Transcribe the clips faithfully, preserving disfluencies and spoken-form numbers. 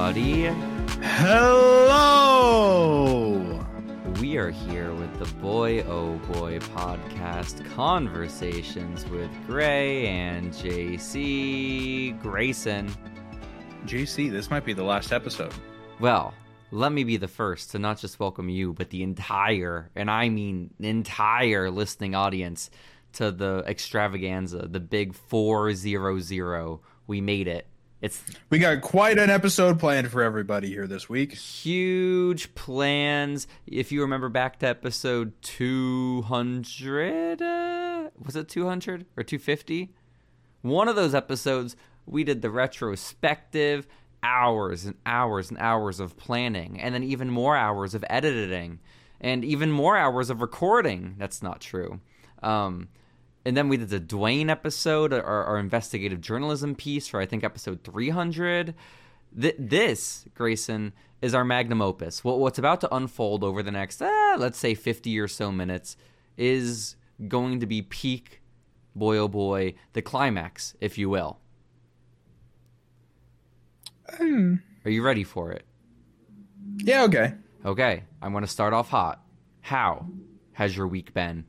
everybody. Hello! We are here with the Boy Oh Boy podcast, Conversations with Gray and J C Grayson. J C, this might be the last episode. Well, let me be the first to not just welcome you, but the entire, and I mean entire listening audience to the extravaganza, the big four zero zero. We made it. It's we got quite an episode planned for everybody here this week. Huge plans. If you remember back to episode two hundred, uh, was it two hundred or two fifty? One of those episodes, we did the retrospective, hours and hours and hours of planning, and then even more hours of editing, and even more hours of recording. That's not true. Um, And then we did the Dwayne episode, our, our investigative journalism piece for, I think, episode three hundred. Th- this, Grayson, is our magnum opus. What, what's about to unfold over the next, eh, let's say, fifty or so minutes is going to be peak, boy oh boy, the climax, if you will. Um, Are you ready for it? yeah, okay. Okay, I'm going to start off hot. How has your week been?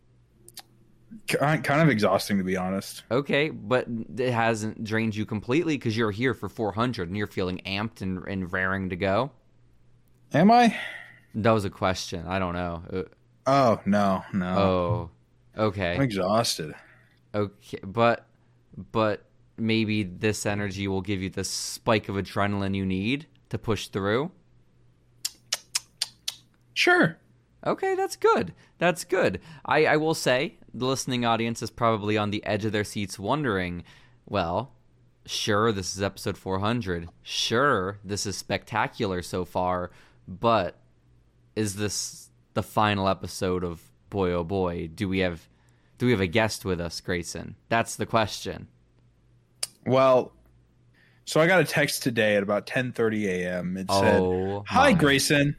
Kind of exhausting, to be honest. Okay, but it hasn't drained you completely because you're here for four hundred and you're feeling amped and, and raring to go? Am I? That was a question. I don't know. Uh, Oh, no, no. Oh, okay. I'm exhausted. Okay, but but maybe this energy will give you the spike of adrenaline you need to push through? Sure. Okay, that's good. That's good. I, I will say, the listening audience is probably on the edge of their seats wondering, well, sure, this is episode four hundred. Sure, this is spectacular so far, but is this the final episode of Boy Oh Boy? Do we have do we have a guest with us, Grayson? That's the question. Well, so I got a text today at about ten thirty a.m. It said, Oh, "Hi, my. Grayson.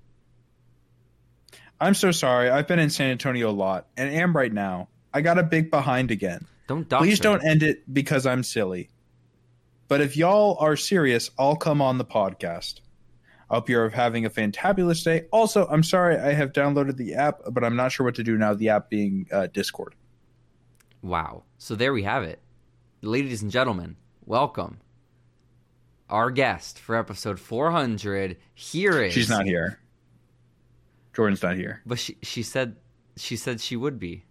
I'm so sorry. I've been in San Antonio a lot and am right now. I got a big behind again. Don't doctor. Please don't end it because I'm silly. But if y'all are serious, I'll come on the podcast. I hope you're having a fantabulous day. Also, I'm sorry I have downloaded the app, but I'm not sure what to do now, the app being uh, Discord." Wow. So there we have it. Ladies and gentlemen, welcome. Our guest for episode four hundred. Here is... She's not here. Jordan's not here. But she she said she said she would be.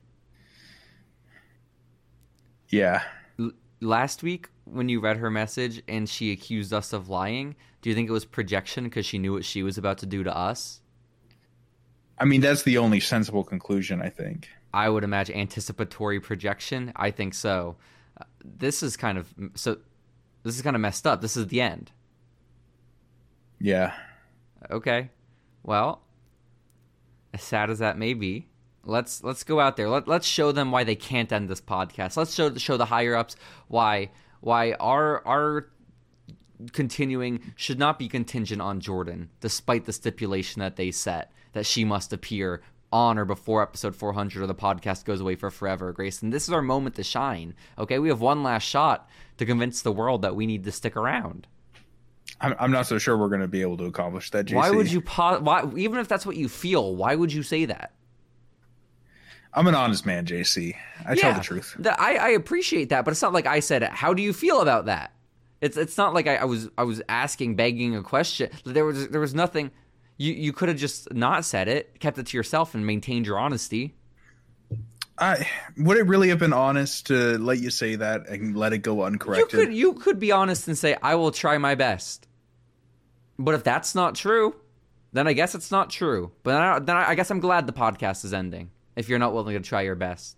Yeah. L- last week when you read her message and she accused us of lying, do you think it was projection because she knew what she was about to do to us? I mean, that's the only sensible conclusion, I think. I would imagine anticipatory projection. I think so. Uh, this is kind of so. This is kind of messed up. This is the end. Yeah. Okay. Well, as sad as that may be, let's let's go out there. Let, let's show them why they can't end this podcast. Let's show show the higher ups why why our our continuing should not be contingent on Jordan, despite the stipulation that they set that she must appear on or before episode four hundred or the podcast goes away for forever, Grayson. This is our moment to shine. Okay, we have one last shot to convince the world that we need to stick around. I'm, I'm not so sure we're going to be able to accomplish that, J C. Why would you, po- why, even if that's what you feel, why would you say that? I'm an honest man, J C. I yeah, tell the truth. The, I, I appreciate that, but it's not like I said it. How do you feel about that? It's it's not like I, I was I was asking, begging a question. There was there was nothing. You you could have just not said it, kept it to yourself, and maintained your honesty. I would it really have been honest to let you say that and let it go uncorrected? You could you could be honest and say, I will try my best. But if that's not true, then I guess it's not true. But then I, then I guess I'm glad the podcast is ending. If you're not willing to try your best.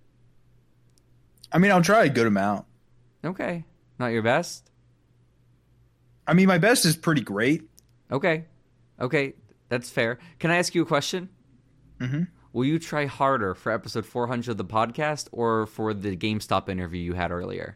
I mean, I'll try a good amount. Okay, not your best. I mean, my best is pretty great. Okay, okay, that's fair. Can I ask you a question? Mm-hmm. Will you try harder for episode four hundred of the podcast or for the GameStop interview you had earlier?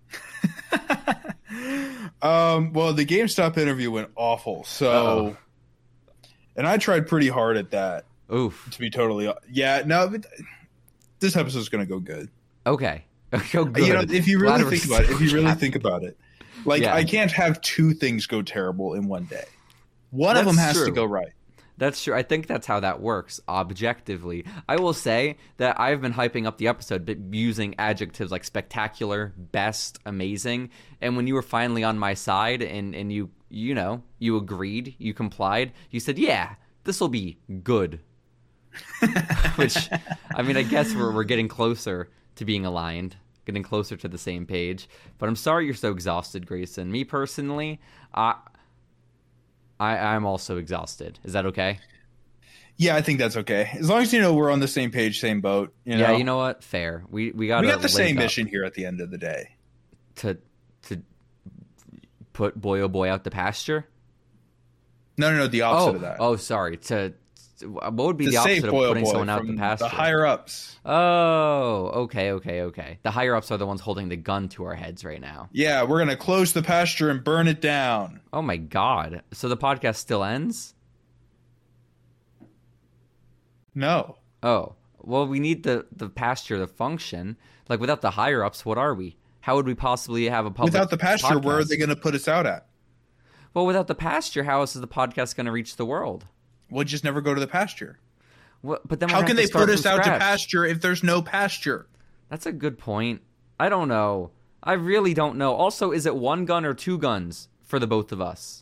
um, well, the GameStop interview went awful. So, Uh-oh. And I tried pretty hard at that. Oof. To be totally, yeah, no, but this episode's going to go good. Okay. Go good. You know, if you really Glad think we're about it, if you so really happy. think about it, Like, Yeah. I can't have two things go terrible in one day. One of That's them has true. to go right. That's true. I think that's how that works, objectively. I will say that I've been hyping up the episode, but using adjectives like spectacular, best, amazing. And when you were finally on my side and, and you, you know, you agreed, you complied, you said, yeah, this will be good. Which, I mean, I guess we're, we're getting closer to being aligned, getting closer to the same page. But I'm sorry you're so exhausted, Grayson. Me personally, I... I, I'm also exhausted. Is that okay? Yeah, I think that's okay. As long as you know we're on the same page, same boat. You know? Yeah, you know what? Fair. We we got we got the same mission here at the end of the day. To to put boy oh boy out the pasture. No, no, no. The opposite Oh, of that. oh, sorry. To, to what would be to the opposite of boy, oh putting boy someone out from the pasture? The higher ups. Oh, okay, okay, okay. The higher ups are the ones holding the gun to our heads right now. Yeah, we're gonna close the pasture and burn it down. Oh my god! So the podcast still ends? No. Oh, well, we need the the pasture to function. Like without the higher ups, what are we? How would we possibly have a public Without the pasture, podcast? where are they going to put us out at? Well, without the pasture, how else is the podcast going to reach the world? We'll just never go to the pasture. Well, but then we're How gonna can have they to start put us from out to scratch. pasture if there's no pasture? That's a good point. I don't know. I really don't know. Also, is it one gun or two guns for the both of us?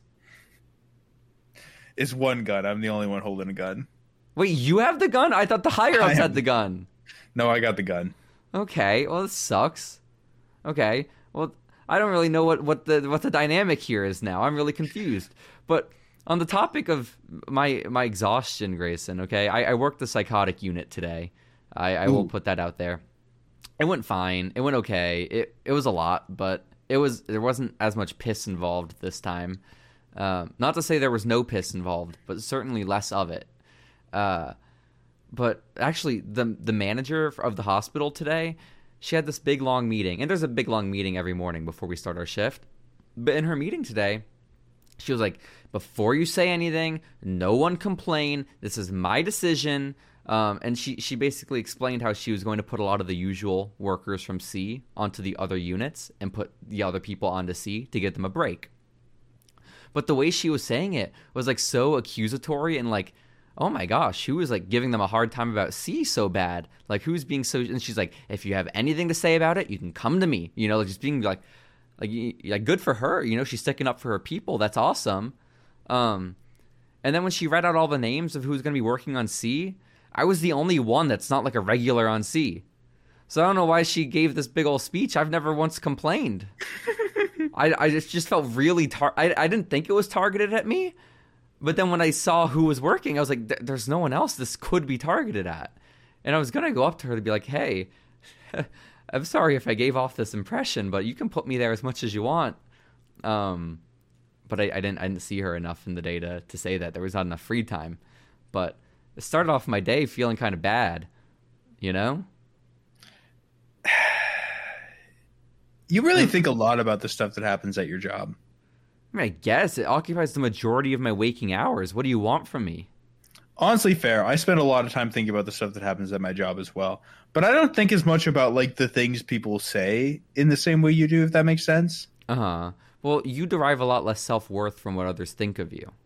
It's one gun. I'm the only one holding a gun. Wait, you have the gun? I thought the higher I ups am- had the gun. No, I got the gun. Okay, well, this sucks. Okay, well, I don't really know what, what the what the dynamic here is now. I'm really confused. But on the topic of my my exhaustion, Grayson, okay, I, I worked the psychotic unit today. I, I will Ooh. put that out there. It went fine. It went okay. It it was a lot, but it was there wasn't as much piss involved this time. Um, not to say there was no piss involved, but certainly less of it. Uh, but actually, the the manager of the hospital today, she had this big long meeting, and there's a big long meeting every morning before we start our shift. But in her meeting today, she was like, "Before you say anything, no one complain. This is my decision." Um, and she, she basically explained how she was going to put a lot of the usual workers from C onto the other units and put the other people onto C to get them a break. But the way she was saying it was like so accusatory and like, oh my gosh, she was like giving them a hard time about C so bad. Like who's being so, and she's like, if you have anything to say about it, you can come to me, you know, just being like, like, like good for her. You know, she's sticking up for her people. That's awesome. Um, and then when she read out all the names of who's going to be working on C, I was the only one that's not like a regular on C. So I don't know why she gave this big old speech. I've never once complained. I, I just, just felt really, tar- I, I didn't think it was targeted at me. But then when I saw who was working, I was like, there's no one else this could be targeted at. And I was going to go up to her to be like, hey, I'm sorry if I gave off this impression, but you can put me there as much as you want. Um, but I, I didn't I didn't see her enough in the day to, to say that. There was not enough free time. But it started off my day feeling kind of bad, you know? You really think a lot about the stuff that happens at your job. I mean, I guess it occupies the majority of my waking hours. What do you want from me? Honestly, fair. I spend a lot of time thinking about the stuff that happens at my job as well. But I don't think as much about like the things people say in the same way you do, if that makes sense. Uh-huh. Well, you derive a lot less self-worth from what others think of you.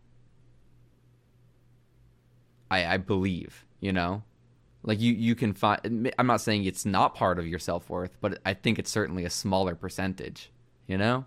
I, I believe, you know? Like, you, you can find... I'm not saying it's not part of your self-worth, but I think it's certainly a smaller percentage, you know?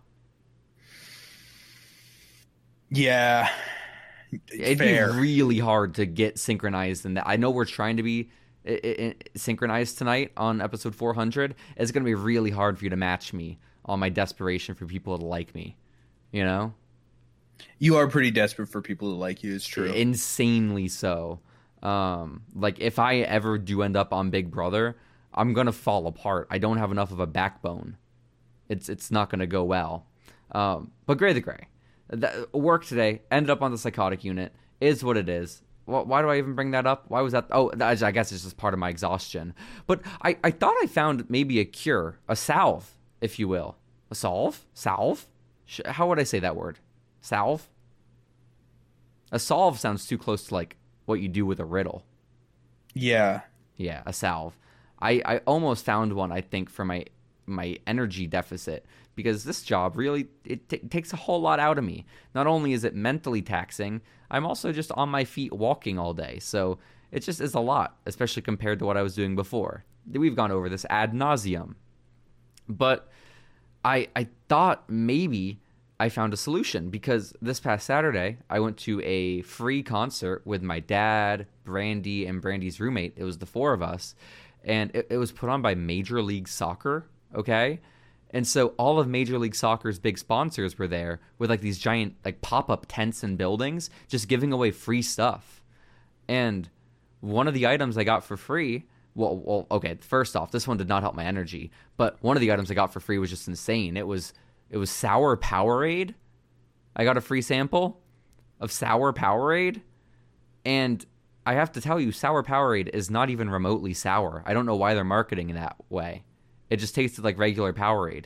Yeah. It'd fair. be really hard to get synchronized in that. I know we're trying to be I- I- synchronized tonight on episode four hundred. It's going to be really hard for you to match me on my desperation for people to like me, you know? You are pretty desperate for people to like you. It's true. Insanely so. Um, like, if I ever do end up on Big Brother, I'm going to fall apart. I don't have enough of a backbone. It's it's not going to go well. Um, but Gray the Gray. That, work today, ended up on the psychotic unit, is what it is. Well, why do I even bring that up? Why was that? Oh, that, I guess it's just part of my exhaustion. But I, I thought I found maybe a cure, a salve, if you will. A solve? Salve? Sh- How would I say that word? Salve? A solve sounds too close to like what you do with a riddle. Yeah. Yeah, a salve. I, I almost found one, I think, for my my energy deficit, because this job really it t- takes a whole lot out of me. Not only is it mentally taxing, I'm also just on my feet walking all day. So it just is a lot, especially compared to what I was doing before. We've gone over this ad nauseum. But I I thought maybe I found a solution, because this past Saturday I went to a free concert with my dad, Brandy, and Brandy's roommate. It was the four of us, and it, it was put on by Major League Soccer, okay? And so all of Major League Soccer's big sponsors were there with like these giant like pop-up tents and buildings just giving away free stuff. And one of the items I got for free, well, well, okay, first off, this one did not help my energy, but one of the items I got for free was just insane. It was it was Sour Powerade. I got a free sample of Sour Powerade, and I have to tell you, Sour Powerade is not even remotely sour. I don't know why they're marketing in that way. It just tasted like regular Powerade.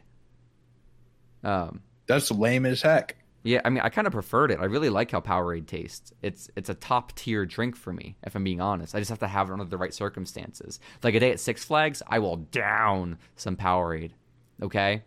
Um, That's lame as heck. Yeah, I mean, I kind of preferred it. I really like how Powerade tastes. It's it's a top tier drink for me, if I'm being honest. I just have to have it under the right circumstances. Like a day at Six Flags, I will down some Powerade. Okay,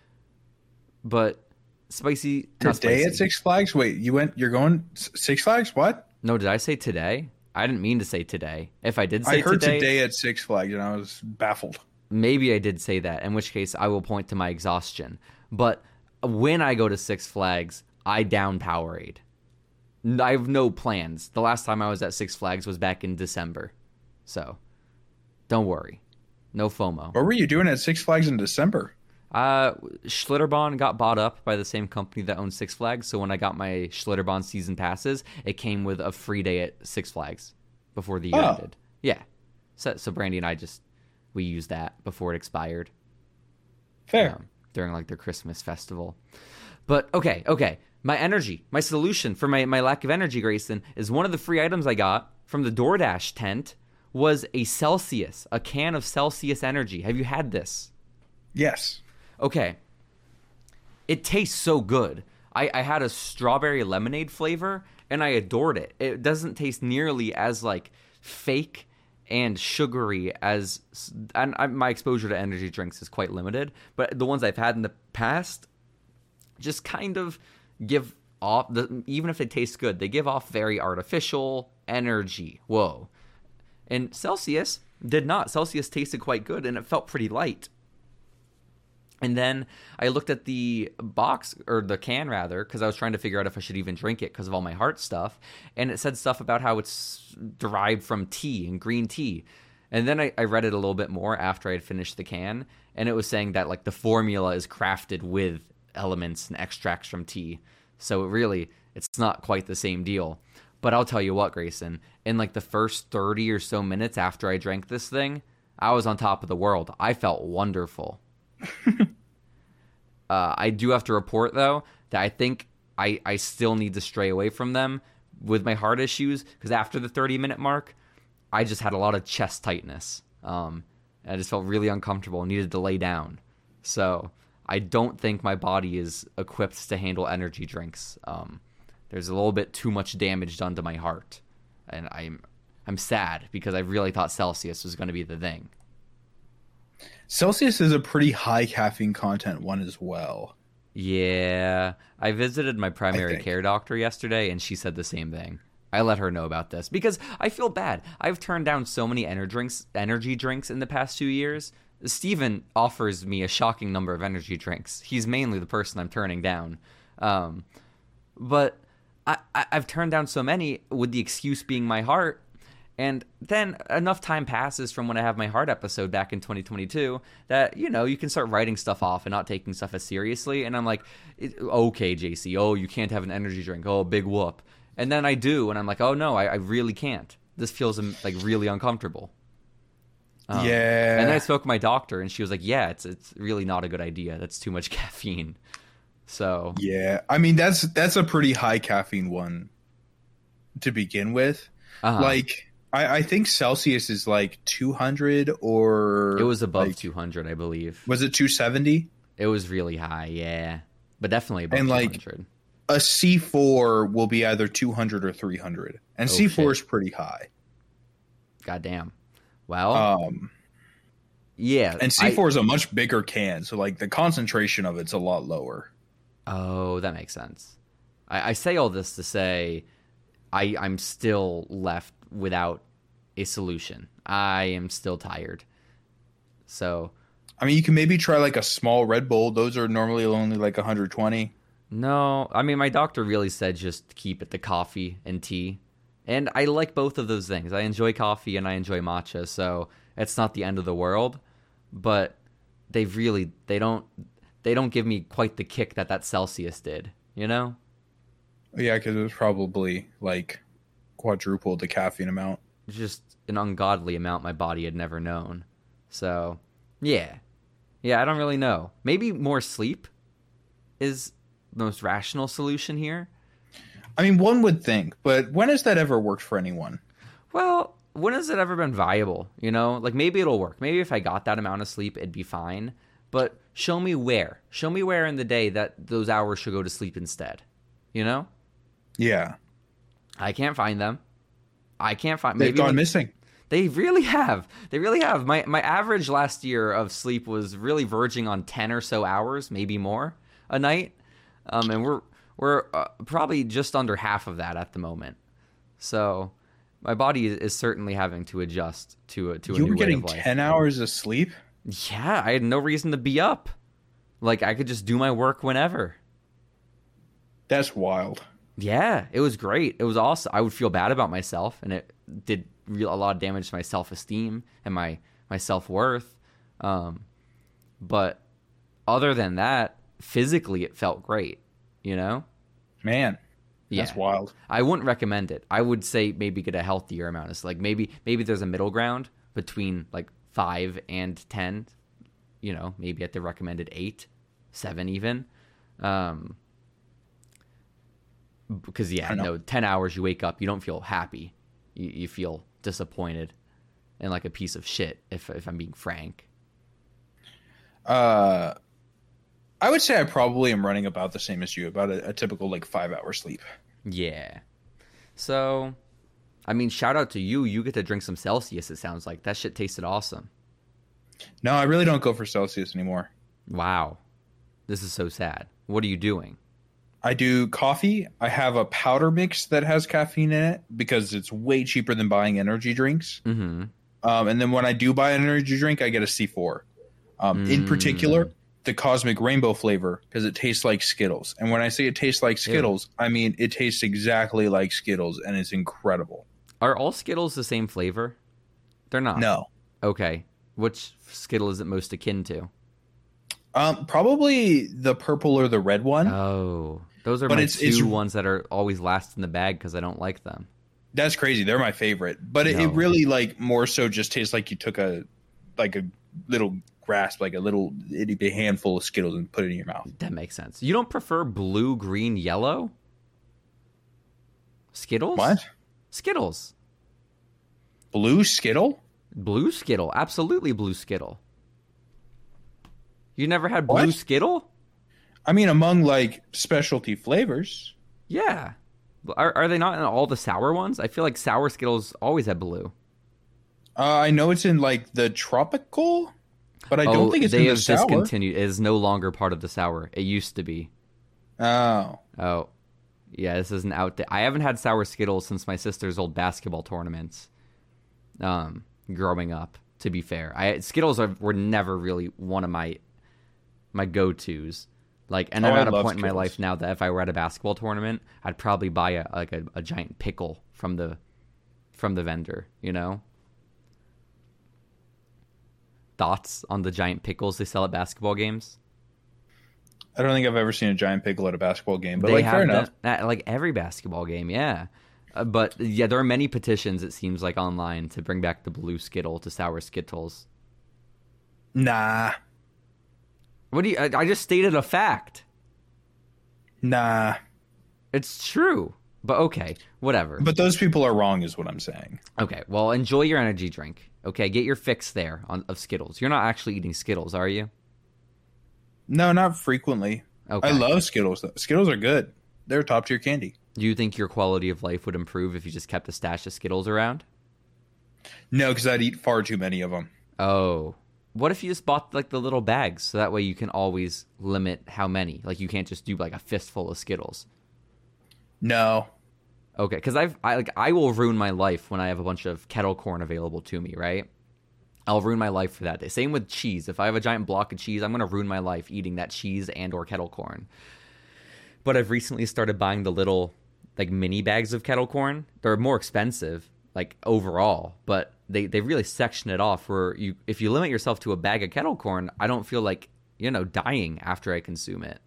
but spicy. Not Today spicy. at Six Flags? Wait, you went? You're going Six Flags? What? No, did I say today? I didn't mean to say today. If I did say I heard today, today at Six Flags, and I was baffled. maybe I did say that, in which case I will point to my exhaustion. But when I go to Six Flags, I down Powerade. I have no plans. The last time I was at Six Flags was back in December. So, don't worry. No FOMO. What were you doing at Six Flags in December? Uh, Schlitterbahn got bought up by the same company that owns Six Flags. So when I got my Schlitterbahn season passes, it came with a free day at Six Flags before the year Oh. ended. Yeah. So, so Brandy and I just, we used that before it expired. Fair. um, during like their Christmas festival. But okay, okay. My energy, my solution for my, my lack of energy, Grayson, is one of the free items I got from the DoorDash tent was a Celsius, a can of Celsius Energy. Have you had this? Yes. Okay. It tastes so good. I, I had a strawberry lemonade flavor, and I adored it. It doesn't taste nearly as like fake and sugary as, and I, my exposure to energy drinks is quite limited, but the ones I've had in the past just kind of give off, the, even if they taste good, they give off very artificial energy. Whoa. And Celsius did not. Celsius tasted quite good, and it felt pretty light. And then I looked at the box, or the can rather, because I was trying to figure out if I should even drink it because of all my heart stuff. And it said stuff about how it's derived from tea and green tea. And then I, I read it a little bit more after I had finished the can. And it was saying that like the formula is crafted with elements and extracts from tea. So it really, it's not quite the same deal. But I'll tell you what, Grayson, in like the first thirty or so minutes after I drank this thing, I was on top of the world. I felt wonderful. uh, I do have to report, though, that I think I, I still need to stray away from them with my heart issues, because after the thirty-minute mark, I just had a lot of chest tightness. Um, and I just felt really uncomfortable and needed to lay down. So I don't think my body is equipped to handle energy drinks. Um, there's a little bit too much damage done to my heart. And I'm, I'm sad because I really thought Celsius was going to be the thing. Celsius is a pretty high caffeine content one as well. Yeah, I visited my primary think. care doctor yesterday, and she said the same thing. I let her know about this because I feel bad. I've turned down so many energy drinks, energy drinks in the past two years. Steven offers me a shocking number of energy drinks. He's mainly the person I'm turning down. Um, but I, I, I've turned down so many with the excuse being my heart. And then enough time passes from when I have my heart episode back in twenty twenty-two that, you know, you can start writing stuff off and not taking stuff as seriously. And I'm like, okay, J C, oh, you can't have an energy drink. Oh, big whoop. And then I do, and I'm like, oh, no, I, I really can't. This feels um, like really uncomfortable. Um, yeah. And then I spoke to my doctor, and she was like, yeah, it's it's really not a good idea. That's too much caffeine. So Yeah. I mean, that's that's a pretty high caffeine one to begin with. uh-huh. Like, I, I think Celsius is like two hundred or... It was above like, two hundred, I believe. Was it two seventy? It was really high, yeah. But definitely above And, like, two hundred. A C four will be either two hundred or three hundred. And Oh, C four shit. is pretty high. Goddamn. Well, Um, Yeah. And C I, four is a much bigger can, so like the concentration of it's a lot lower. oh, that makes sense. I, I say all this to say I, I'm still left without a solution. I am still tired. So, I mean, you can maybe try like a small Red Bull. Those are normally only like one hundred twenty. no, I mean, my doctor really said just keep it to coffee and tea. And I like both of those things. I enjoy coffee and I enjoy matcha, so it's not the end of the world. But they really, they don't, they don't give me quite the kick that that Celsius did, you know? Yeah, because it was probably like quadruple the caffeine amount. Just an ungodly amount my body had never known. So, yeah. Yeah, I don't really know. Maybe more sleep is the most rational solution here. I mean, one would think, but when has that ever worked for anyone? Well, when has it ever been viable? You know, like maybe it'll work. Maybe if I got that amount of sleep, it'd be fine. But show me where. Show me where in the day that those hours should go to sleep instead. You know? Yeah. I can't find them. I can't find. They've maybe gone when, missing. They really have. They really have. My my average last year of sleep was really verging on ten or so hours, maybe more a night. Um, and we're we're uh, probably just under half of that at the moment. So my body is, is certainly having to adjust to a to a You new were getting way of life. ten hours of sleep? Yeah, I had no reason to be up. Like I could just do my work whenever. That's wild. Yeah, it was great. It was awesome. I would feel bad about myself, and it did real a lot of damage to my self-esteem and my my self-worth. Um, but other than that, physically, it felt great. You know, Man, that's yeah. wild. I wouldn't recommend it. I would say maybe get a healthier amount of like maybe maybe there's a middle ground between like five and ten. You know, maybe at the recommended eight, seven even. Um, because yeah, no, ten hours you wake up, you don't feel happy. You, you feel disappointed and like a piece of shit. If if I'm being frank. Uh, I would say I probably am running about the same as you, about a, a typical like five hour sleep. Yeah. So, I mean, shout out to you. You get to drink some Celsius. It sounds like that shit tasted awesome. No, I really don't go for Celsius anymore. Wow, this is so sad. What are you doing? I do coffee. I have a powder mix that has caffeine in it because it's way cheaper than buying energy drinks. Mm-hmm. Um, and then when I do buy an energy drink, I get a C four. Um, Mm. In particular, the Cosmic Rainbow flavor because it tastes like Skittles. And when I say it tastes like Skittles, I mean it tastes exactly like Skittles, and it's incredible. Are all Skittles the same flavor? They're not. No. Okay. Which Skittle is it most akin to? Um, probably the purple or the red one. Oh, those are But my it's- two it's- ones that are always last in the bag because I don't like them. That's crazy. They're my favorite. But it, No. it really like more so just tastes like you took a like a little grasp, like a little itty bitty handful of Skittles and put it in your mouth. That makes sense. You don't prefer blue, green, yellow? Skittles? What? Skittles. Blue Skittle? Blue Skittle. Absolutely blue Skittle. You never had blue What? Skittle? I mean, among like specialty flavors. Yeah. Are, are they not in all the sour ones? I feel like sour Skittles always have blue. Uh, I know it's in like the tropical, but I don't think it's they in the have sour. discontinued. It is no longer part of the sour. It used to be. Oh, Oh, yeah. This is an outdate. I haven't had sour Skittles since my sister's old basketball tournaments. Um, growing up, to be fair, I Skittles are, were never really one of my my go tos. Like, and Oh, I'm I at a love point in my Skittles. life now that if I were at a basketball tournament, I'd probably buy a like a, a giant pickle from the from the vendor. You know. Thoughts on the giant pickles they sell at basketball games? I don't think I've ever seen a giant pickle at a basketball game, but They like have fair them enough. at like every basketball game, yeah. Uh, but yeah, there are many petitions, it seems like, online to bring back the blue Skittle to sour Skittles. Nah, What do you? I, I just stated a fact. nah. It's true, but okay, whatever. But those people are wrong, is what I'm saying. Okay, well, enjoy your energy drink. Okay, get your fix there on of Skittles. You're not actually eating Skittles, are you? No, not frequently. Okay. I love Skittles. Though. Skittles are good. They're top tier candy. Do you think your quality of life would improve if you just kept a stash of Skittles around? No, because I'd eat far too many of them. Oh, What if you just bought like the little bags so that way you can always limit how many? Like you can't just do like a fistful of Skittles. No. Okay, because I've I like I will ruin my life when I have a bunch of kettle corn available to me, right? I'll ruin my life for that day. Same with cheese. If I have a giant block of cheese, I'm gonna ruin my life eating that cheese and or kettle corn. But I've recently started buying the little like mini bags of kettle corn. They're more expensive, like overall, but they, they really section it off where you if you limit yourself to a bag of kettle corn, I don't feel like, you know, dying after I consume it.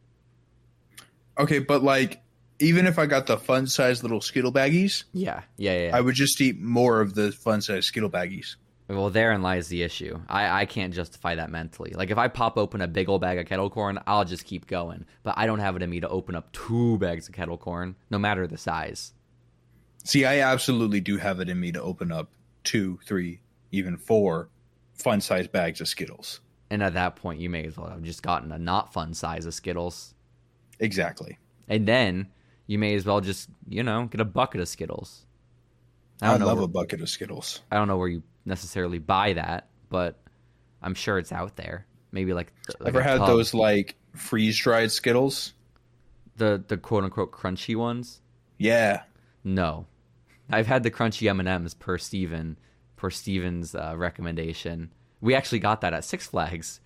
Okay, but like even if I got the fun sized little Skittle baggies, Yeah, yeah, yeah. yeah. I would just eat more of the fun sized Skittle baggies. Well, therein lies the issue. I, I can't justify that mentally. Like, if I pop open a big old bag of kettle corn, I'll just keep going. But I don't have it in me to open up two bags of kettle corn, no matter the size. See, I absolutely do have it in me to open up two, three, even four fun sized bags of Skittles. And at that point, you may as well have just gotten a not fun size of Skittles. Exactly. And then you may as well just, you know, get a bucket of Skittles. I, I love where, a bucket of Skittles. I don't know where you necessarily buy that, but I'm sure it's out there. Maybe like, like ever had tub. those like freeze dried Skittles? The the quote unquote crunchy ones? Yeah. No, I've had the crunchy M and M's per Steven per Steven's uh, recommendation. We actually got that at Six Flags.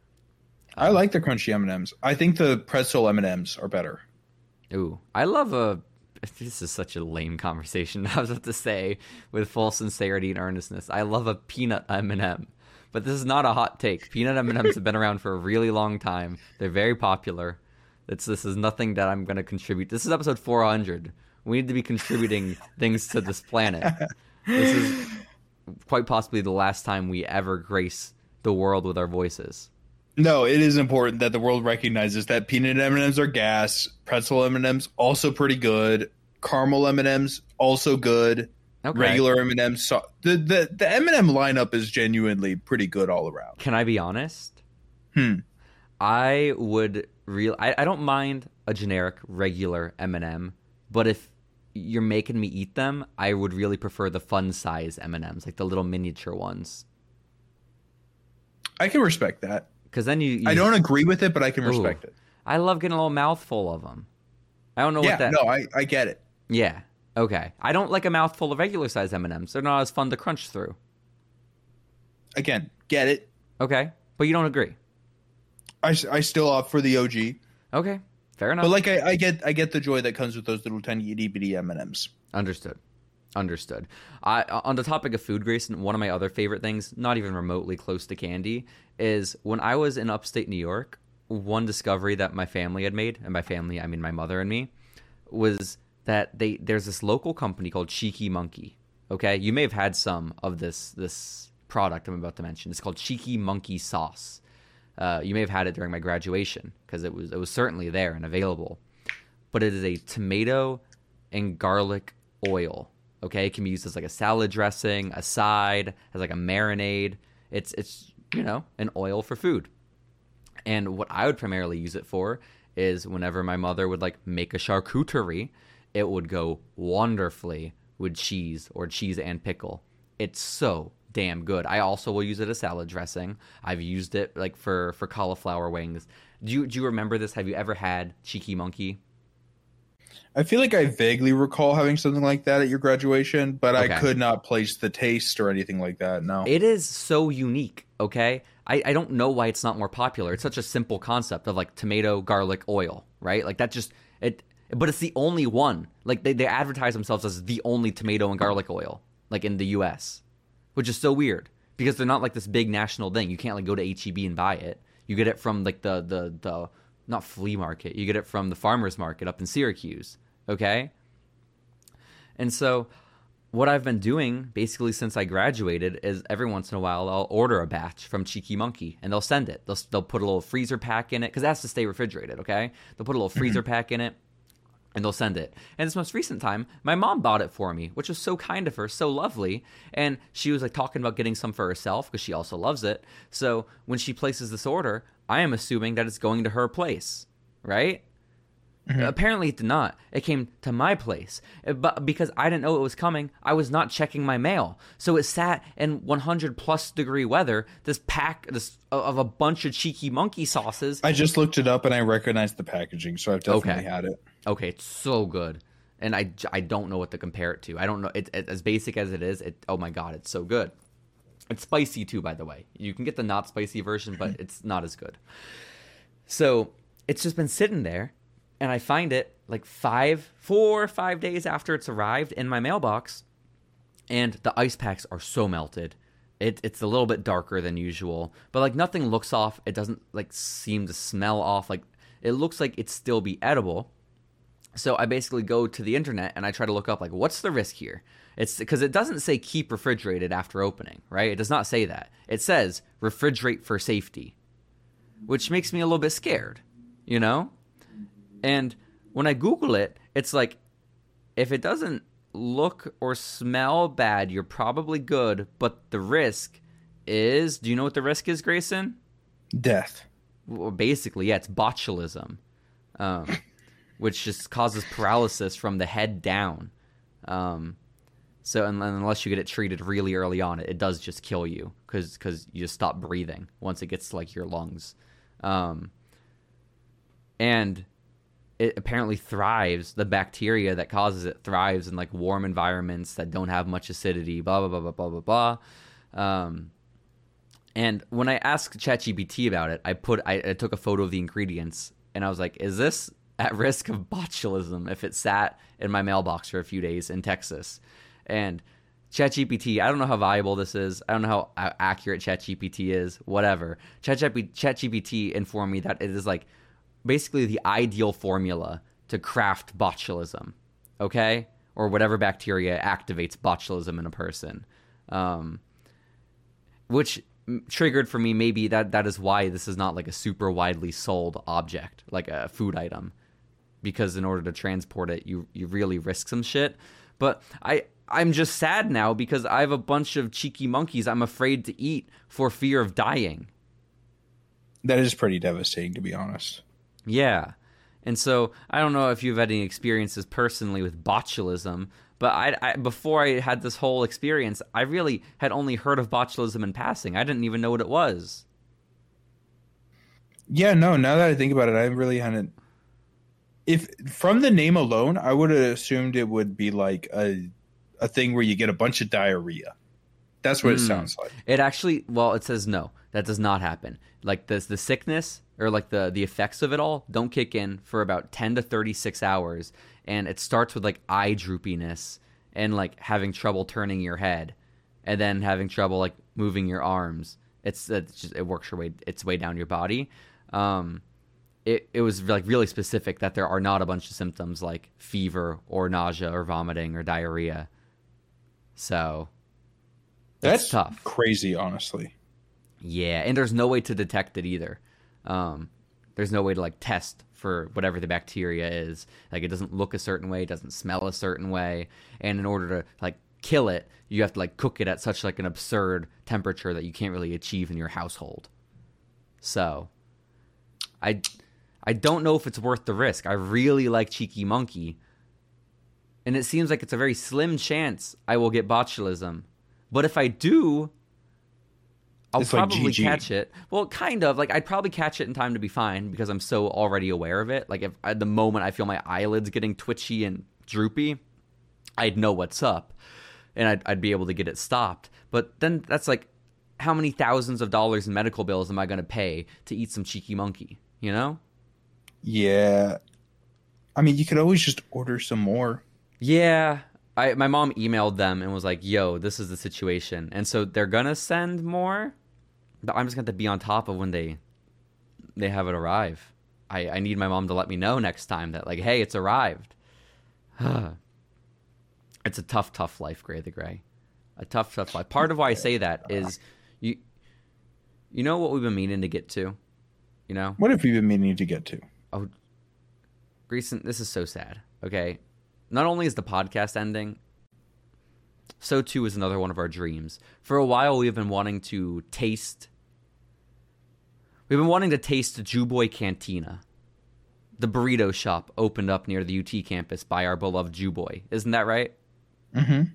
I like the crunchy M and M's. I think the pretzel M and M's are better. Ooh, I love a. This is such a lame conversation. I was about to say, with full sincerity and earnestness, I love a peanut M and M, but this is not a hot take. Peanut M and M's have been around for a really long time. They're very popular. It's this is nothing that I'm going to contribute. This is episode four hundred. We need to be contributing things to this planet. This is quite possibly the last time we ever grace the world with our voices. No, it is important that the world recognizes that peanut M and M's are gas, pretzel M and M's also pretty good, caramel M and M's also good, Okay. regular M and M's. So, the the the M and M lineup is genuinely pretty good all around. Can I be honest? Hmm. I would real. I, I don't mind a generic regular M and M, but if you're making me eat them, I would really prefer the fun size M and M's, like the little miniature ones. I can respect that. Because then you, you, I don't agree with it, but I can respect Ooh. it. I love getting a little mouthful of them. I don't know Yeah, what that. no, I, I get it. Yeah. Okay. I don't like a mouthful of regular size M and M's. They're not as fun to crunch through. Again, get it. Okay, but you don't agree. I, I still opt for the O G, Okay. Fair enough. but like I, I get I get the joy that comes with those little tiny itty bitty M and M's. Understood. Understood. I, on the topic of food, Grayson, one of my other favorite things, not even remotely close to candy, is when I was in upstate New York, one discovery that my family had made, and by family I mean my mother and me, was that they there's this local company called Cheeky Monkey. Okay, you may have had some of this this product I'm about to mention. It's called Cheeky Monkey Sauce. Uh, you may have had it during my graduation because it was it was certainly there and available. But it is a tomato and garlic oil. Okay, it can be used as like a salad dressing, a side, as like a marinade. It's it's you know an oil for food. And what I would primarily use it for is whenever my mother would like make a charcuterie, it would go wonderfully with cheese or cheese and pickle. It's so damn good. I also will use it as salad dressing. I've used it like for for cauliflower wings. Do you do you remember this? Have you ever had Cheeky Monkey? I feel like I vaguely recall having something like that at your graduation, but Okay. I could not place the taste or anything like that. No. It is so unique, okay? I, I don't know why it's not more popular. It's such a simple concept of like tomato, garlic, oil, right? Like that just it but it's the only one. Like they, they advertise themselves as the only tomato and garlic oil, like in the U S, which is so weird because they're not like this big national thing. You can't like go to H E B and buy it. You get it from like the the the not flea market. You get it from the farmers market up in Syracuse, okay? And so what I've been doing basically since I graduated is every once in a while I'll order a batch from Cheeky Monkey and they'll send it. They'll they'll put a little freezer pack in it because it has to stay refrigerated, okay? They'll put a little freezer pack in it and they'll send it. And this most recent time, my mom bought it for me, which was so kind of her, so lovely. And she was like talking about getting some for herself because she also loves it. So when she places this order, I am assuming that it's going to her place, right? Mm-hmm. Apparently it did not. It came to my place. But because I didn't know it was coming, I was not checking my mail. So it sat in one hundred plus degree weather, this pack this of a bunch of Cheeky Monkey sauces. I just looked it up and I recognized the packaging, so I've definitely okay. had it. Okay, it's so good. And I, I don't know what to compare it to. I don't know. It, it, as basic as it is, it oh my God, it's so good. It's spicy too, by the way. You can get the not spicy version, but it's not as good. So it's just been sitting there. And I find it like five, four or five days after it's arrived in my mailbox. And the ice packs are so melted. It, it's a little bit darker than usual. But like nothing looks off. It doesn't like seem to smell off. Like it looks like it's still be edible. So I basically go to the internet and I try to look up like what's the risk here? It's because it doesn't say keep refrigerated after opening, right? It does not say that. It says refrigerate for safety, which makes me a little bit scared, you know? And when I Google it, it's like, if it doesn't look or smell bad, you're probably good. But the risk is, do you know what the risk is, Grayson? Death. Well, basically, yeah, it's botulism, um, which just causes paralysis from the head down. Um, so unless you get it treated really early on, it, it does just kill you because because you just stop breathing once it gets to like your lungs. Um, and it apparently thrives, the bacteria that causes it thrives in like warm environments that don't have much acidity, blah, blah, blah, blah, blah, blah, blah. Um, and when I asked ChatGPT about it, I put, I, I took a photo of the ingredients and I was like, is this at risk of botulism if it sat in my mailbox for a few days in Texas? And ChatGPT, I don't know how valuable this is. I don't know how accurate ChatGPT is, whatever. ChatGPT informed me that it is like, basically the ideal formula to craft botulism, okay? Or whatever bacteria activates botulism in a person. Um, which triggered for me, maybe that, that is why this is not like a super widely sold object, like a food item. Because in order to transport it, you, you really risk some shit. But I, I'm just sad now because I have a bunch of Cheeky Monkeys I'm afraid to eat for fear of dying. That is pretty devastating, to be honest. Yeah. And so I don't know if you've had any experiences personally with botulism, but I, I before I had this whole experience, I really had only heard of botulism in passing. I didn't even know what it was. Yeah, no, now that I think about it, I really hadn't. If from the name alone, I would have assumed it would be like a a thing where you get a bunch of diarrhea. That's what mm. it sounds like. It actually, well, it says no. That does not happen. Like the the sickness or like the the effects of it all don't kick in for about ten to thirty-six hours, and it starts with like eye droopiness and like having trouble turning your head, and then having trouble like moving your arms. It's, it's just, it works your way its way down your body. Um, it it was like really specific that there are not a bunch of symptoms like fever or nausea or vomiting or diarrhea. So that's tough. Crazy, honestly. Yeah, and there's no way to detect it either. Um, there's no way to like test for whatever the bacteria is. Like it doesn't look a certain way, it doesn't smell a certain way, and in order to like kill it, you have to like cook it at such like an absurd temperature that you can't really achieve in your household. So, I I don't know if it's worth the risk. I really like Cheeky Monkey, and it seems like it's a very slim chance I will get botulism. But if I do, I'll it's probably like G G. catch it. Well, kind of. Like, I'd probably catch it in time to be fine because I'm so already aware of it. Like, if at the moment I feel my eyelids getting twitchy and droopy, I'd know what's up, and I'd, I'd be able to get it stopped. But then that's like, how many thousands of dollars in medical bills am I going to pay to eat some Cheeky Monkey, you know? Yeah. I mean, you could always just order some more. Yeah. I, my mom emailed them and was like, yo, this is the situation. And so they're going to send more, but I'm just going to be on top of when they they have it arrive. I, I need my mom to let me know next time that, like, hey, it's arrived. It's a tough, tough life, Gray the Gray. A tough, tough life. Part of why I say that is, you you know what we've been meaning to get to? You know? What have we been meaning to get to? Oh, Grayson, this is so sad, okay? Not only is the podcast ending, so too is another one of our dreams. For a while, we've been wanting to taste... We've been wanting to taste Jew Boy Cantina. the burrito shop opened up near the U T campus by our beloved Jew Boy. Isn't that right? Mm-hmm.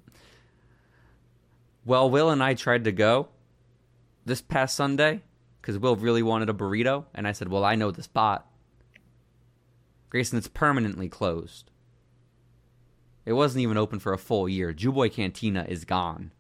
Well, Will and I tried to go this past Sunday because Will really wanted a burrito. And I said, well, I know the spot. Grayson, it's permanently closed. It wasn't even open for a full year. Jew Boy Cantina is gone.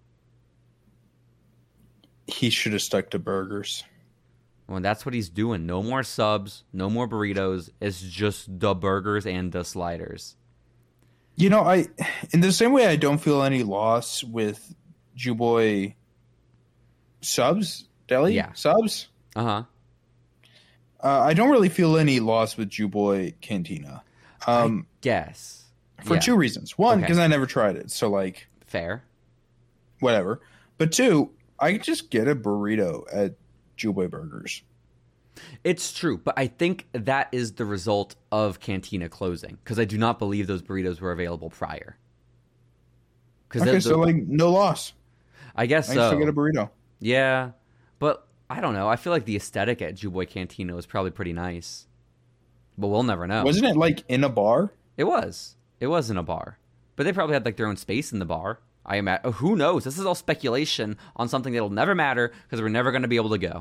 He should have stuck to burgers. Well, that's what he's doing. No more subs, no more burritos. It's just the burgers and the sliders. You know, I in the same way I don't feel any loss with Jew Boy subs, deli Yeah. subs. Uh-huh. Uh, I don't really feel any loss with Jew Boy Cantina. Um, I guess. for Yeah. two reasons. One, Okay. because I never tried it, so like Fair. whatever. But two, I could just get a burrito at Jew Boy Burgers. It's true, but I think that is the result of Cantina closing because I do not believe those burritos were available prior. Okay, the, so like no loss. I guess I can so. still get a burrito. Yeah, but I don't know. I feel like the aesthetic at Jew Boy Cantina was probably pretty nice, but we'll never know. Wasn't it like in a bar? It was. It was in a bar, but they probably had like their own space in the bar. I imagine. Who knows? This is all speculation on something that'll never matter because we're never going to be able to go.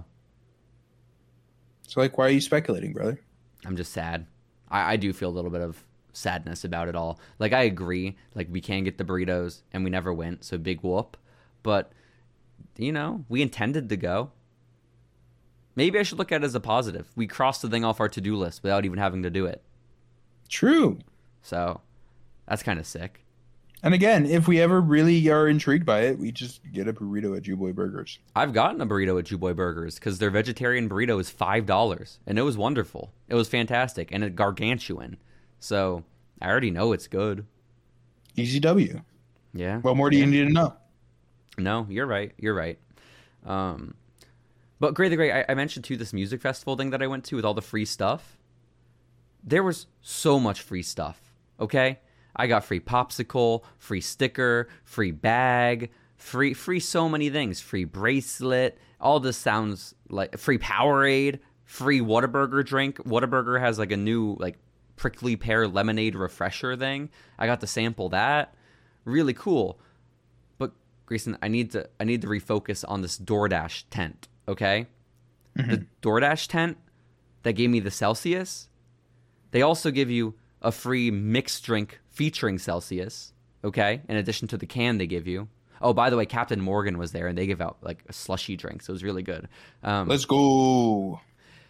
So like, why are you speculating, brother? I'm just sad. I, I do feel a little bit of sadness about it all. Like, I agree. Like, we can get the burritos, and we never went, so big whoop. But, you know, we intended to go. Maybe I should look at it as a positive. We crossed the thing off our to-do list without even having to do it. True. So, that's kind of sick. And again, if we ever really are intrigued by it, we just get a burrito at Jew Boy Burgers. I've gotten a burrito at Jew Boy Burgers because their vegetarian burrito is five dollars, and it was wonderful. It was fantastic, and a gargantuan. So, I already know it's good. Easy W. Yeah. What more do yeah. you need to know? No, you're right. You're right. Um, but Gray the Great, I, I mentioned too this music festival thing that I went to with all the free stuff. There was so much free stuff, okay? I got free popsicle, free sticker, free bag, free free so many things, free bracelet. All this sounds like free Powerade, free Whataburger drink. Whataburger has like a new like prickly pear lemonade refresher thing. I got to sample that. Really cool. But Grayson, I need to I need to refocus on this DoorDash tent, okay? Mm-hmm. The DoorDash tent that gave me the Celsius, they also give you a free mixed drink featuring Celsius, okay? In addition to the can they give you. Oh, by the way, Captain Morgan was there, and they give out like a slushy drink, so it was really good. Um, Let's go.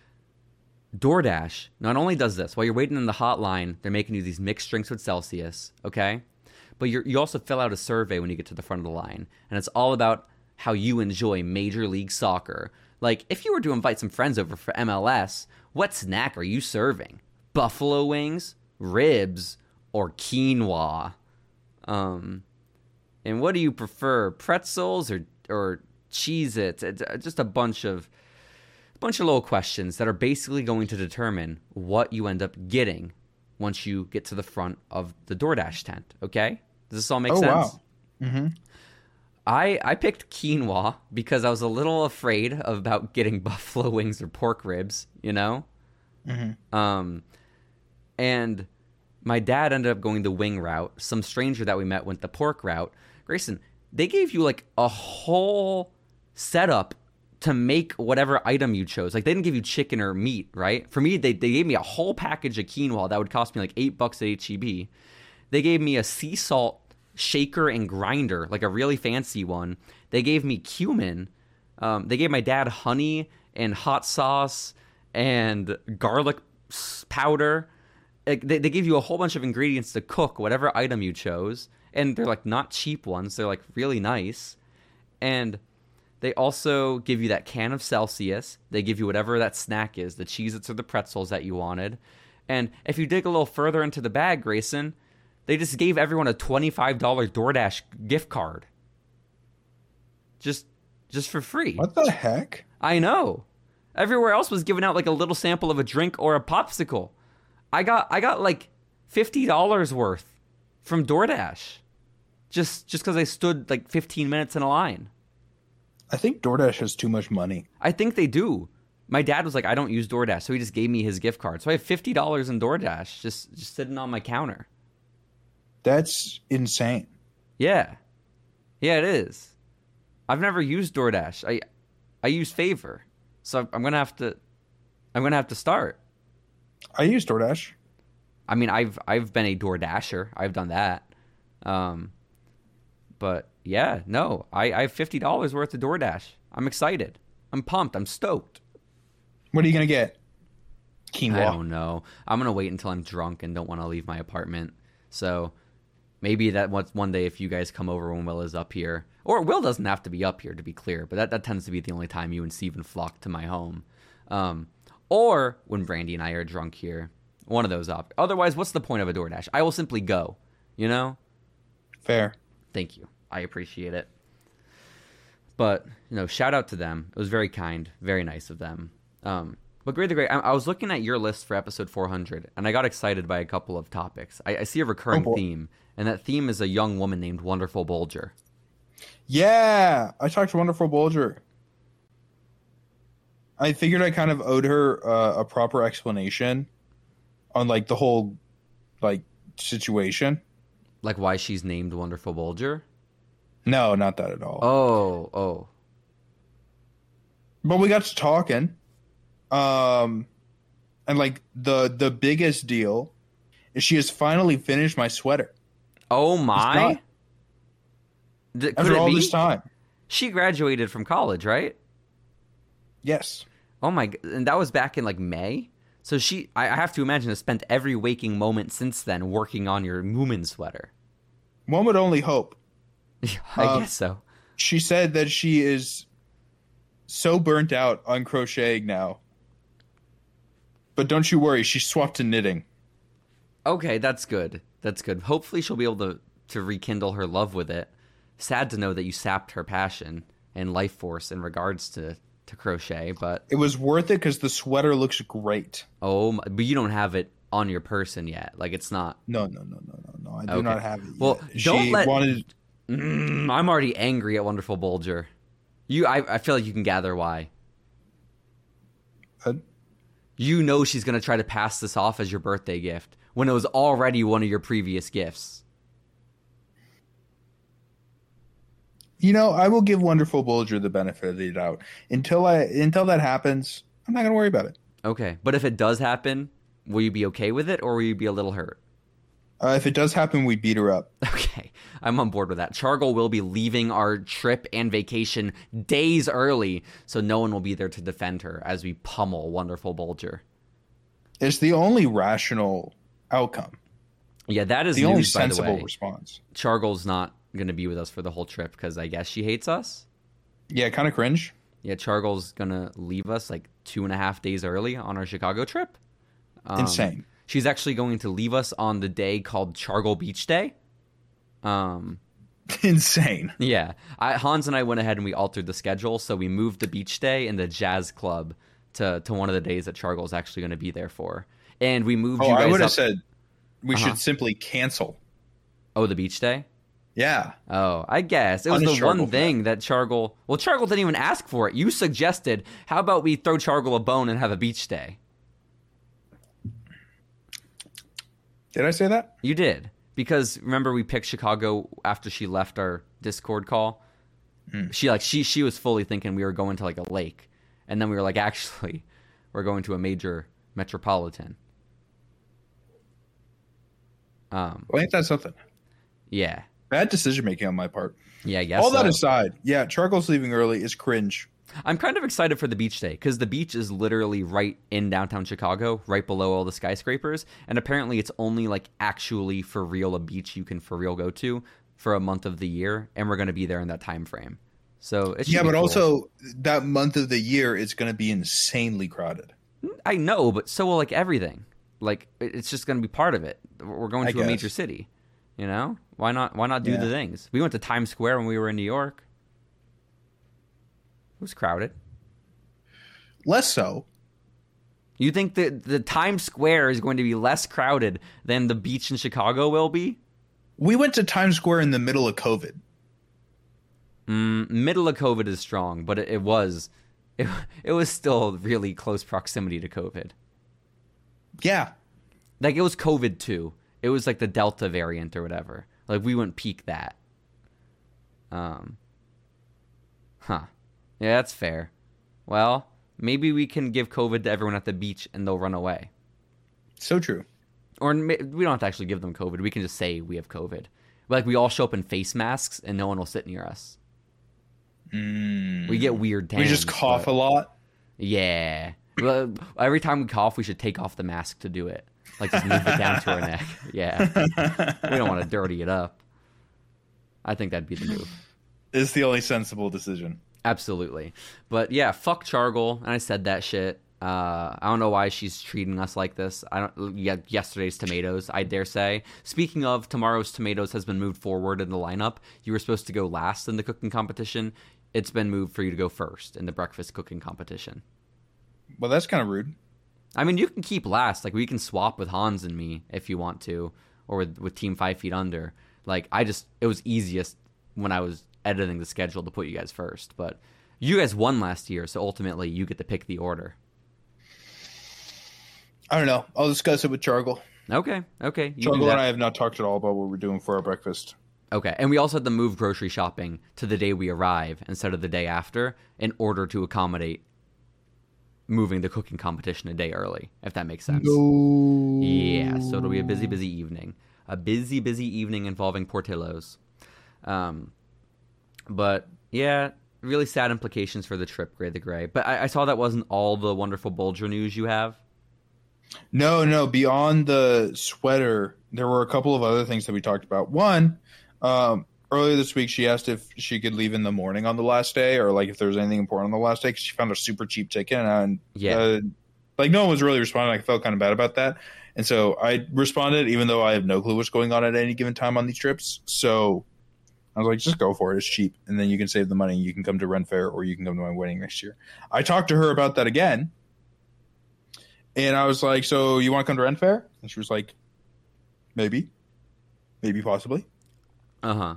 DoorDash not only does this, while you're waiting in the hotline, they're making you these mixed drinks with Celsius, okay? But you're, you also fill out a survey when you get to the front of the line, and it's all about how you enjoy Major League Soccer. Like, if you were to invite some friends over for M L S, what snack are you serving? Buffalo wings, ribs, or quinoa? Um, and what do you prefer, pretzels or or Cheez-Its? It's just a bunch of a bunch of little questions that are basically going to determine what you end up getting once you get to the front of the DoorDash tent. Okay, does this all make oh, sense? Wow. Mm-hmm. I I picked quinoa because I was a little afraid about getting buffalo wings or pork ribs. You know, Mm-hmm. um, and my dad ended up going the wing route. Some stranger that we met went the pork route. Grayson, they gave you like a whole setup to make whatever item you chose. Like, they didn't give you chicken or meat, right? For me, they, they gave me a whole package of quinoa that would cost me like eight bucks at H E B. They gave me a sea salt shaker and grinder, like a really fancy one. They gave me cumin. Um, they gave my dad honey and hot sauce and garlic powder. They, they give you a whole bunch of ingredients to cook whatever item you chose. And they're like not cheap ones. They're like really nice. And they also give you that can of Celsius. They give you whatever that snack is, the Cheez-Its or the pretzels that you wanted. And if you dig a little further into the bag, Grayson, they just gave everyone a twenty-five dollars DoorDash gift card. Just just for free. What the heck? I know. Everywhere else was giving out like a little sample of a drink or a popsicle. I got I got like fifty dollars worth from DoorDash. Just just because I stood like fifteen minutes in a line. I think DoorDash has too much money. I think they do. My dad was like, I don't use DoorDash, so he just gave me his gift card. So I have fifty dollars in DoorDash just just sitting on my counter. That's insane. Yeah. Yeah, it is. I've never used DoorDash. I I use Favor. So I'm going to have to I'm going to have to start. I use DoorDash. I mean, I've I've been a DoorDasher. I've done that. Um but yeah, no. I, I have fifty dollars worth of DoorDash. I'm excited. I'm pumped. I'm stoked. What are you going to get? Quinoa. I don't know. I'm going to wait until I'm drunk and don't want to leave my apartment. So maybe that one day if you guys come over when Will is up here, or Will doesn't have to be up here to be clear, but that, that tends to be the only time you and Steven flock to my home. Um, or when Brandy and I are drunk here. One of those up. Otherwise, what's the point of a DoorDash? I will simply go, you know? Fair. Thank you. I appreciate it. But, you know, shout out to them. It was very kind, very nice of them. Um, but Great the Great, I, I was looking at your list for episode four hundred, and I got excited by a couple of topics. I, I see a recurring oh, theme, and that theme is a young woman named Wonderful Bolger. Yeah, I talked to Wonderful Bolger. I figured I kind of owed her uh, a proper explanation on, like, the whole, like, situation. Like why she's named Wonderful Bolger? No, not that at all. Oh, oh. But we got to talking. Um, and, like, the the biggest deal is she has finally finished my sweater. Oh, my? D- could After it all be? this time. She graduated from college, right? Yes. Oh, my. And that was back in, like, May? So she, I have to imagine, has spent every waking moment since then working on your Moomin sweater. One would only hope. I um, guess so. She said that she is so burnt out on crocheting now. But don't you worry, she swapped to knitting. Okay, that's good. That's good. Hopefully she'll be able to, to rekindle her love with it. Sad to know that you sapped her passion and life force in regards to, to crochet, but... It was worth it because the sweater looks great. Oh, my, but you don't have it on your person yet. Like, it's not... No, no, no, no, no, no. I do okay. not have it yet. Well, don't she let... wanted... Mm, I'm already angry at Wonderful Bolger. You, I, I feel like you can gather why. What? You know she's going to try to pass this off as your birthday gift when it was already one of your previous gifts. You know, I will give Wonderful Bolger the benefit of the doubt. Until I until that happens, I'm not going to worry about it. Okay, but if it does happen, will you be okay with it or will you be a little hurt? Uh, if it does happen, we beat her up. Okay, I'm on board with that. Chargle will be leaving our trip and vacation days early, so no one will be there to defend her as we pummel Wonderful Bolger. It's the only rational outcome. Yeah, that is the news, only by the sensible way. response. Chargle's not going to be with us for the whole trip because I guess she hates us. Yeah, kind of cringe. Yeah, Chargle's going to leave us like two and a half days early on our Chicago trip. Um, Insane. She's actually going to leave us on the day called Chargle Beach Day. Um, Insane. Yeah. I, Hans and I went ahead and we altered the schedule. So we moved the beach day and the jazz club to, to one of the days that Chargle's actually going to be there for. And we moved Oh, you guys I would have up- said we Uh-huh. should simply cancel. Oh, the beach day? Yeah. Oh, I guess. It was Punish the one Chargle for thing that Chargle... Well, Chargle didn't even ask for it. You suggested, how about we throw Chargle a bone and have a beach day? Did I say that? You did. Because remember we picked Chicago after she left our Discord call? Hmm. She like she she was fully thinking we were going to like a lake. And then we were like, actually, we're going to a major metropolitan. Um, Well, ain't that something? yeah. Bad decision making on my part. Yeah, I guess All that so. aside, yeah, Charcoal's leaving early is cringe. I'm kind of excited for the beach day because the beach is literally right in downtown Chicago, right below all the skyscrapers. And apparently it's only like actually for real a beach you can for real go to for a month of the year. And we're going to be there in that time frame. So it should Yeah, be but cool. also that month of the year is going to be insanely crowded. I know, but so will like everything. Like it- it's just going to be part of it. We're going I to a major guess. city, you know? Why not? Why not do Yeah. the things? We went to Times Square when we were in New York. It was crowded. Less so. You think that the Times Square is going to be less crowded than the beach in Chicago will be? We went to Times Square in the middle of COVID. Mm, middle of COVID is strong, but it, it was it, it was still really close proximity to COVID. Yeah. Like, it was COVID too. It was like the Delta variant or whatever. Like, we wouldn't peak that. Um, huh. Yeah, that's fair. Well, maybe we can give COVID to everyone at the beach and they'll run away. So true. Or we don't have to actually give them COVID. We can just say we have COVID. Like, we all show up in face masks and no one will sit near us. Mm. We get weird tans. We just cough but... a lot. Yeah. Well, every time we cough, we should take off the mask to do it. Like, just move it down to our neck. Yeah. We don't want to dirty it up. I think that'd be the move. It's the only sensible decision. Absolutely. But yeah, fuck Chargle. And I said that shit. Uh, I don't know why she's treating us like this. I don't. Yeah, yesterday's tomatoes, I dare say. Speaking of, tomorrow's tomatoes has been moved forward in the lineup. You were supposed to go last in the cooking competition. It's been moved for you to go first in the breakfast cooking competition. Well, that's kind of rude. I mean, you can keep last. Like, we can swap with Hans and me if you want to, or with, with Team Five Feet Under. Like, I just, it was easiest when I was editing the schedule to put you guys first. But you guys won last year, so ultimately you get to pick the order. I don't know. I'll discuss it with Chargle. Okay, okay. Chargle and I have not talked at all about what we're doing for our breakfast. Okay, and we also had to move grocery shopping to the day we arrive instead of the day after in order to accommodate moving the cooking competition a day early, if that makes sense. No. Yeah, so it'll be a busy, busy evening. A busy, busy evening involving Portillo's. Um, but, yeah, really sad implications for the trip, Gray the Gray. But I, I saw that wasn't all the wonderful Bulger news you have. No, no. Beyond the sweater, there were a couple of other things that we talked about. One, um, earlier this week, she asked if she could leave in the morning on the last day, or like if there was anything important on the last day, because she found a super cheap ticket, and yeah, uh, like no one was really responding. I felt kind of bad about that, and so I responded, even though I have no clue what's going on at any given time on these trips. So I was like, just go for it. It's cheap, and then you can save the money. You can come to Ren Fair, or you can come to my wedding next year. I talked to her about that again. And I was like, so you want to come to Ren Fair? And she was like, maybe. Maybe, possibly. Uh-huh.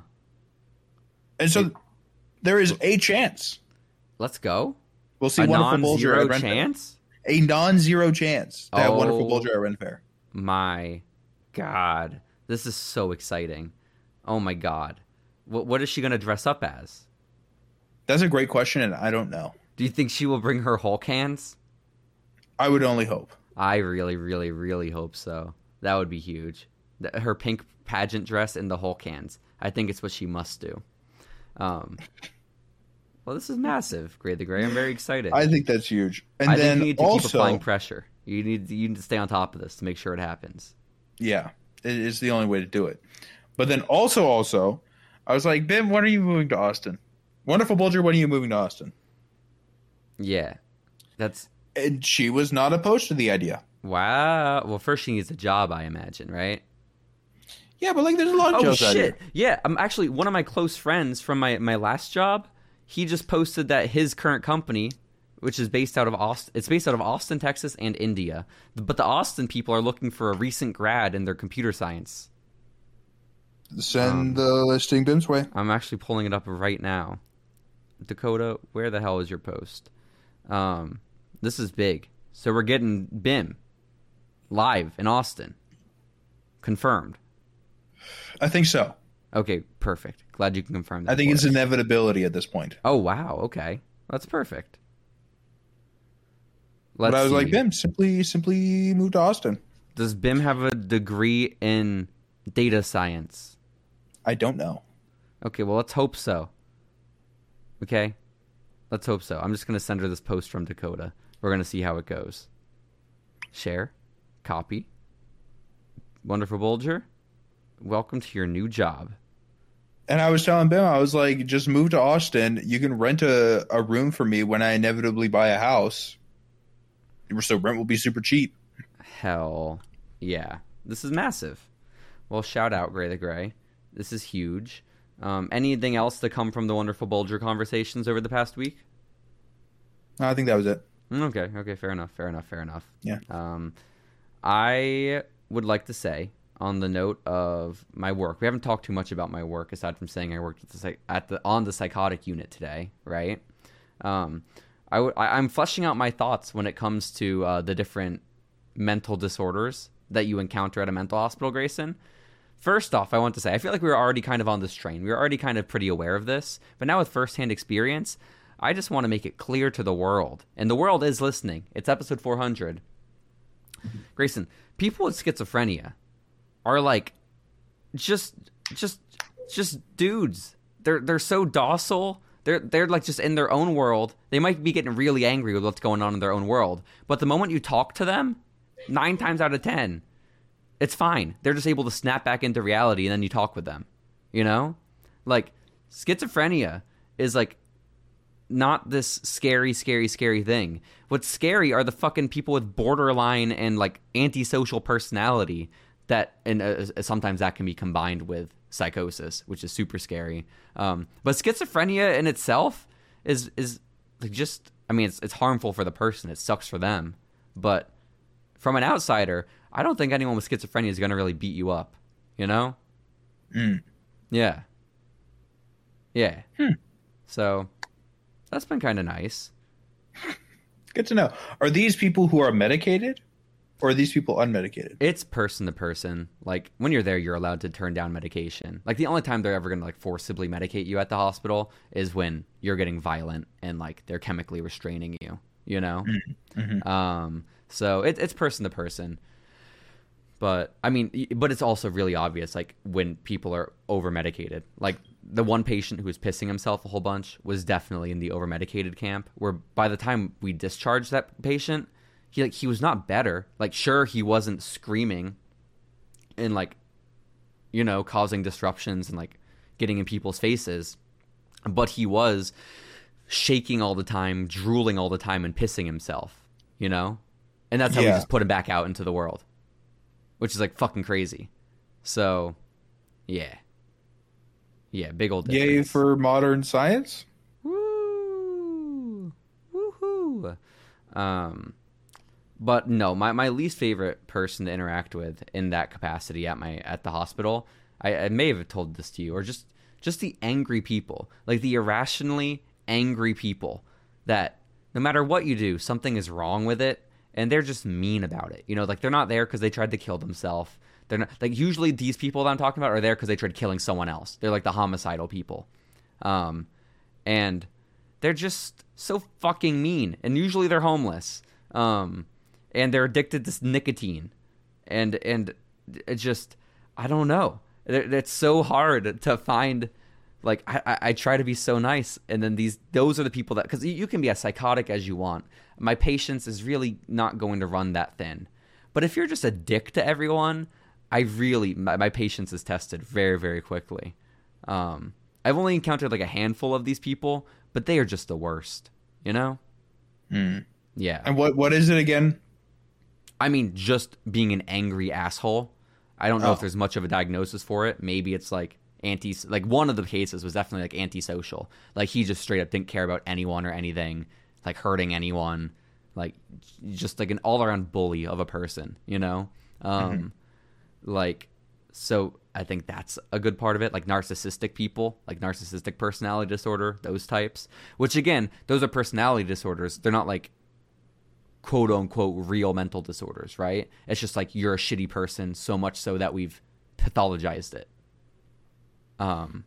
And so there is a chance. Let's go. We'll see a Wonderful Bulger at Ren chance? Fair. A non-zero chance to oh, have Wonderful Bulger at Ren Fair. My God. This is so exciting. Oh, my God. What, what is she going to dress up as? That's a great question, and I don't know. Do you think she will bring her Hulk hands? I would only hope. I really, really, really hope so. That would be huge. Her pink pageant dress and the Hulk hands. I think it's what she must do. Um, well, this is massive, Gray the Gray. I'm very excited. I think that's huge. And I then think you need to also, keep applying pressure. You need, you need to stay on top of this to make sure it happens. Yeah, it is the only way to do it. But then also, also, I was like, Bim, when are you moving to Austin? Wonderful Bulger, when are you moving to Austin? Yeah, that's... And she was not opposed to the idea. Wow. Well, first she needs a job, I imagine, right? Yeah, but like there's a lot of oh, jobs out shit. here. Yeah, I'm actually one of my close friends from my, my last job. He just posted that his current company, which is based out of Austin, it's based out of Austin, Texas, and India. But the Austin people are looking for a recent grad in their computer science. Send um, the listing Bim's way. I'm actually pulling it up right now. Dakota, where the hell is your post? Um... This is big. So we're getting Bim live in Austin. Confirmed. I think so. Okay, perfect. Glad you can confirm that. I think it's us. inevitability at this point. Oh, wow. Okay. That's perfect. Let's but I was see. like, Bim, simply simply move to Austin. Does Bim have a degree in data science? I don't know. Okay, well, let's hope so. Okay? Let's hope so. I'm just going to send her this post from Dakota. We're going to see how it goes. Share. Copy. Wonderful Bulger. Welcome to your new job. And I was telling Bim, I was like, just move to Austin. You can rent a, a room for me when I inevitably buy a house. So rent will be super cheap. Hell yeah. This is massive. Well, shout out, Gray the Gray. This is huge. Um, anything else to come from the Wonderful Bulger conversations over the past week? I think that was it. Okay, okay, fair enough, fair enough, fair enough. Yeah. Um, I would like to say, on the note of my work, we haven't talked too much about my work aside from saying I worked at the, at the on the psychotic unit today, right? Um, I w- I, I'm fleshing out my thoughts when it comes to uh, the different mental disorders that you encounter at a mental hospital, Grayson. First off, I want to say, I feel like we were already kind of on this train. We were already kind of pretty aware of this. But now with firsthand experience, I just want to make it clear to the world. And the world is listening. It's episode four hundred. Grayson, people with schizophrenia are like just just just dudes. They're they're so docile. They're they're like just in their own world. They might be getting really angry with what's going on in their own world. But the moment you talk to them, nine times out of ten, it's fine. They're just able to snap back into reality, and then you talk with them. You know? Like, schizophrenia is, like, not this scary, scary, scary thing. What's scary are the fucking people with borderline and, like, antisocial personality that, and uh, sometimes that can be combined with psychosis, which is super scary. Um, but schizophrenia in itself is, is like, just, I mean, it's, it's harmful for the person. It sucks for them. But from an outsider, I don't think anyone with schizophrenia is going to really beat you up, you know? Mm. Yeah. Yeah. Hmm. So that's been kind of nice. Good to know. Are these people who are medicated, or are these people unmedicated? It's person to person. Like, when you're there, you're allowed to turn down medication. Like, the only time they're ever going to, like, forcibly medicate you at the hospital is when you're getting violent and, like, they're chemically restraining you, you know? Mm-hmm. Um, so it, it's person to person. But, I mean, but it's also really obvious, like, when people are over-medicated. Like, the one patient who was pissing himself a whole bunch was definitely in the over-medicated camp, where by the time we discharged that patient, he, like, he was not better. Like, sure, he wasn't screaming and, like, you know, causing disruptions and, like, getting in people's faces, but he was shaking all the time, drooling all the time, and pissing himself, you know? And that's how Yeah. we just put him back out into the world. Which is, like, fucking crazy. So, yeah. Yeah, big old difference. Yay for modern science. Woo! Woohoo! Um, but no, my, my least favorite person to interact with in that capacity at my at the hospital, I, I may have told this to you, or just, just the angry people. Like, the irrationally angry people that no matter what you do, something is wrong with it. And they're just mean about it. You know, like, they're not there because they tried to kill themselves. They're not, like, usually these people that I'm talking about are there because they tried killing someone else. They're like the homicidal people. Um, and they're just so fucking mean. And usually they're homeless. Um, and they're addicted to nicotine. And, and it just, I don't know. It, it's so hard to find, like, I, I, I try to be so nice. And then these, those are the people that, because you can be as psychotic as you want. My patience is really not going to run that thin. But if you're just a dick to everyone, I really, my, my patience is tested very, very quickly. Um, I've only encountered like a handful of these people, but they are just the worst, you know? Mm. Yeah. And what what is it again? I mean, just being an angry asshole. I don't know Oh. if there's much of a diagnosis for it. Maybe it's like anti, like one of the cases was definitely like antisocial. Like, he just straight up didn't care about anyone or anything. Like, hurting anyone, like, just like an all-around bully of a person, you know? Um, mm-hmm. Like, so I think that's a good part of it. Like, narcissistic people, like narcissistic personality disorder, those types. Which, again, those are personality disorders. They're not, like, quote-unquote real mental disorders, right? It's just like you're a shitty person, so much so that we've pathologized it. Um.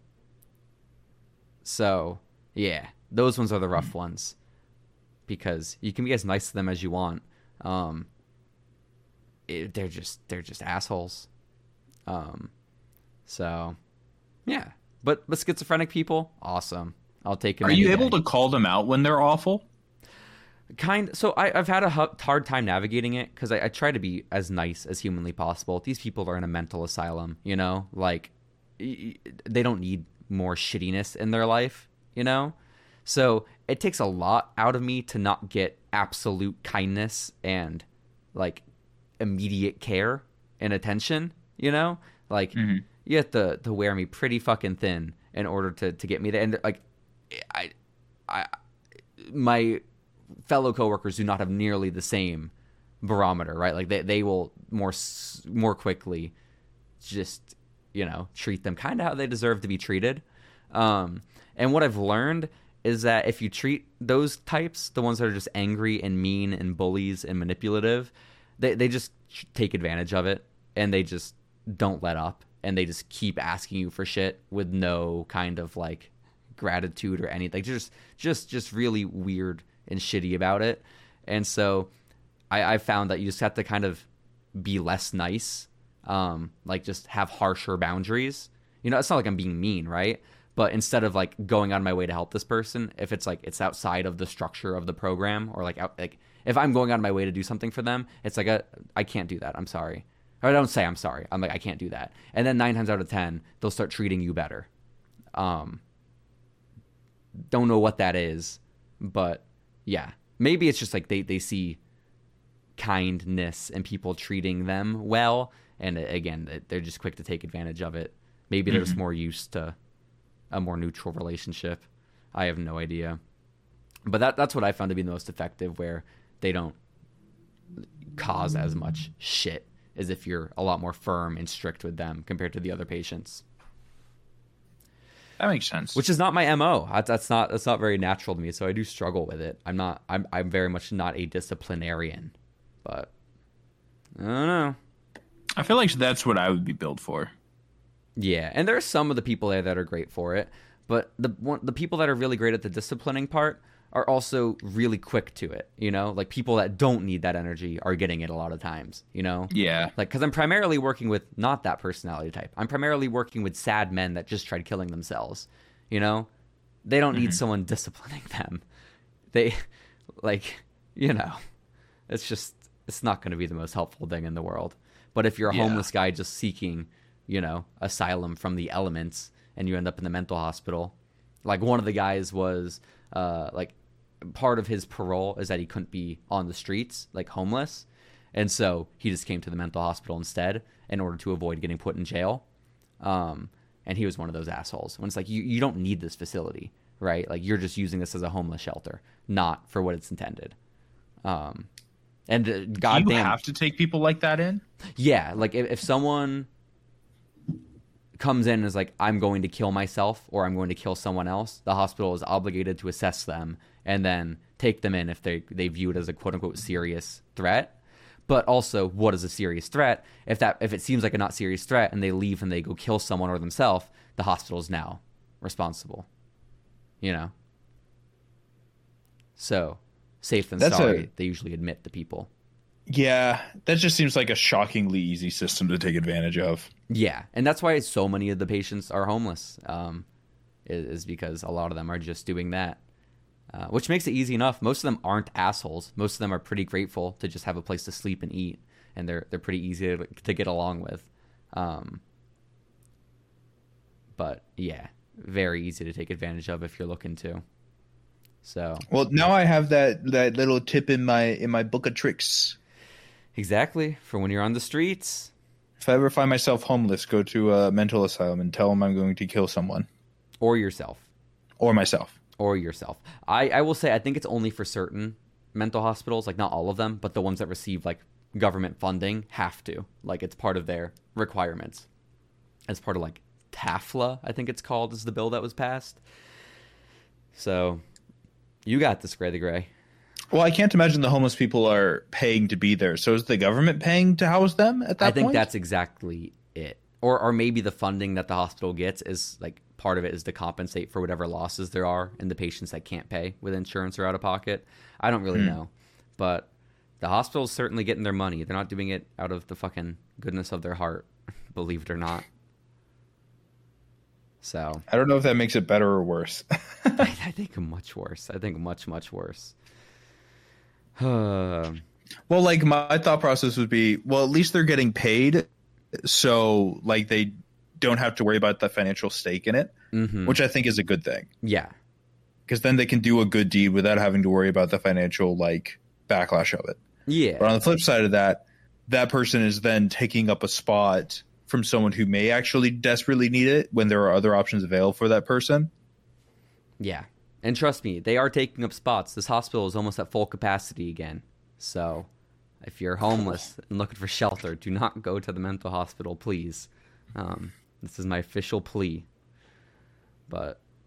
So, yeah, those ones are the rough mm-hmm. ones. Because you can be as nice to them as you want. Um, it, they're just they're just assholes. Um, so yeah, but but schizophrenic people, awesome. I'll take it. Are you able to call them out when they're awful? Kind. So I, I've had a hard time navigating it because I, I try to be as nice as humanly possible. These people are in a mental asylum, you know. Like, they don't need more shittiness in their life, you know. So it takes a lot out of me to not get absolute kindness and, like, immediate care and attention, you know? Like, mm-hmm. you have to, to wear me pretty fucking thin in order to, to get me there. And, like, I, I, my fellow coworkers do not have nearly the same barometer, right? Like, they, they will more, more quickly just, you know, treat them kind of how they deserve to be treated. Um, and what I've learned is that if you treat those types, the ones that are just angry and mean and bullies and manipulative, they they just take advantage of it, and they just don't let up, and they just keep asking you for shit with no kind of like gratitude or anything. Just just just really weird and shitty about it. And so I, I found that you just have to kind of be less nice, um, like just have harsher boundaries. You know, it's not like I'm being mean, right? But instead of like going out of my way to help this person, if it's like it's outside of the structure of the program, or like out, like if I'm going out of my way to do something for them, it's like a, I can't do that. I'm sorry. Or I don't say I'm sorry. I'm like, I can't do that. And then nine times out of ten, they'll start treating you better. Um, don't know what that is, but yeah, maybe it's just like they, they see kindness and people treating them well, and again, they're just quick to take advantage of it. Maybe they're just more used to a more neutral relationship. I have no idea. But that that's what I found to be the most effective, where they don't cause as much shit as if you're a lot more firm and strict with them compared to the other patients. That makes sense. Which is not my M O. That's, that's not that's not very natural to me, so I do struggle with it. I'm not I'm I'm very much not a disciplinarian. But I don't know. I feel like that's what I would be built for. Yeah, and there are some of the people there that are great for it, but the one, the people that are really great at the disciplining part are also really quick to it, you know? Like, people that don't need that energy are getting it a lot of times, you know? Yeah. Like, because I'm primarily working with not that personality type. I'm primarily working with sad men that just tried killing themselves, you know? They don't need mm-hmm. someone disciplining them. They, like, you know, it's just, it's not going to be the most helpful thing in the world. But if you're a yeah. homeless guy just seeking, you know, asylum from the elements, and you end up in the mental hospital, like one of the guys was, uh, like, part of his parole is that he couldn't be on the streets, like homeless. And so he just came to the mental hospital instead in order to avoid getting put in jail. Um, and he was one of those assholes when it's like, you, you don't need this facility, right? Like, you're just using this as a homeless shelter, not for what it's intended. Um, and uh, goddamn, do you have to take people like that in? Yeah. Like if, if someone comes in and is like, I'm going to kill myself or I'm going to kill someone else, the hospital is obligated to assess them and then take them in if they, they view it as a quote-unquote serious threat. But also, what is a serious threat? If that if it seems like a not serious threat and they leave and they go kill someone or themselves, the hospital is now responsible. You know? So, safe than That's sorry, a, they usually admit the people. Yeah, that just seems like a shockingly easy system to take advantage of. Yeah, and that's why so many of the patients are homeless, um, is, is because a lot of them are just doing that. Uh, which makes it easy enough. Most of them aren't assholes. Most of them are pretty grateful to just have a place to sleep and eat, and they're they're pretty easy to, to get along with. Um, but yeah, very easy to take advantage of if you're looking to. So well, now I have that that little tip in my in my book of tricks. Exactly, for when you're on the streets. If I ever find myself homeless, go to a mental asylum and tell them I'm going to kill someone, or yourself, or myself. Or yourself. I, I will say I think it's only for certain mental hospitals, like not all of them, but the ones that receive like government funding have to. Like it's part of their requirements. As part of like TAFLA, I think it's called, is the bill that was passed. So you got this, Gray the Gray. Well, I can't imagine the homeless people are paying to be there. So is the government paying to house them at that point? I think point? that's exactly it. Or or maybe the funding that the hospital gets is like part of it is to compensate for whatever losses there are in the patients that can't pay with insurance or out of pocket. I don't really mm. know. But the hospital's certainly getting their money. They're not doing it out of the fucking goodness of their heart, believe it or not. So I don't know if that makes it better or worse. I, I think much worse. I think much, much worse. Well, like my thought process would be, well, at least they're getting paid. So, like, they don't have to worry about the financial stake in it, mm-hmm. which I think is a good thing. Yeah. Because then they can do a good deed without having to worry about the financial, like, backlash of it. Yeah. But on the flip side of that, that person is then taking up a spot from someone who may actually desperately need it when there are other options available for that person. Yeah. And trust me, they are taking up spots. This hospital is almost at full capacity again. So if you're homeless and looking for shelter, do not go to the mental hospital, please. Um, this is my official plea. But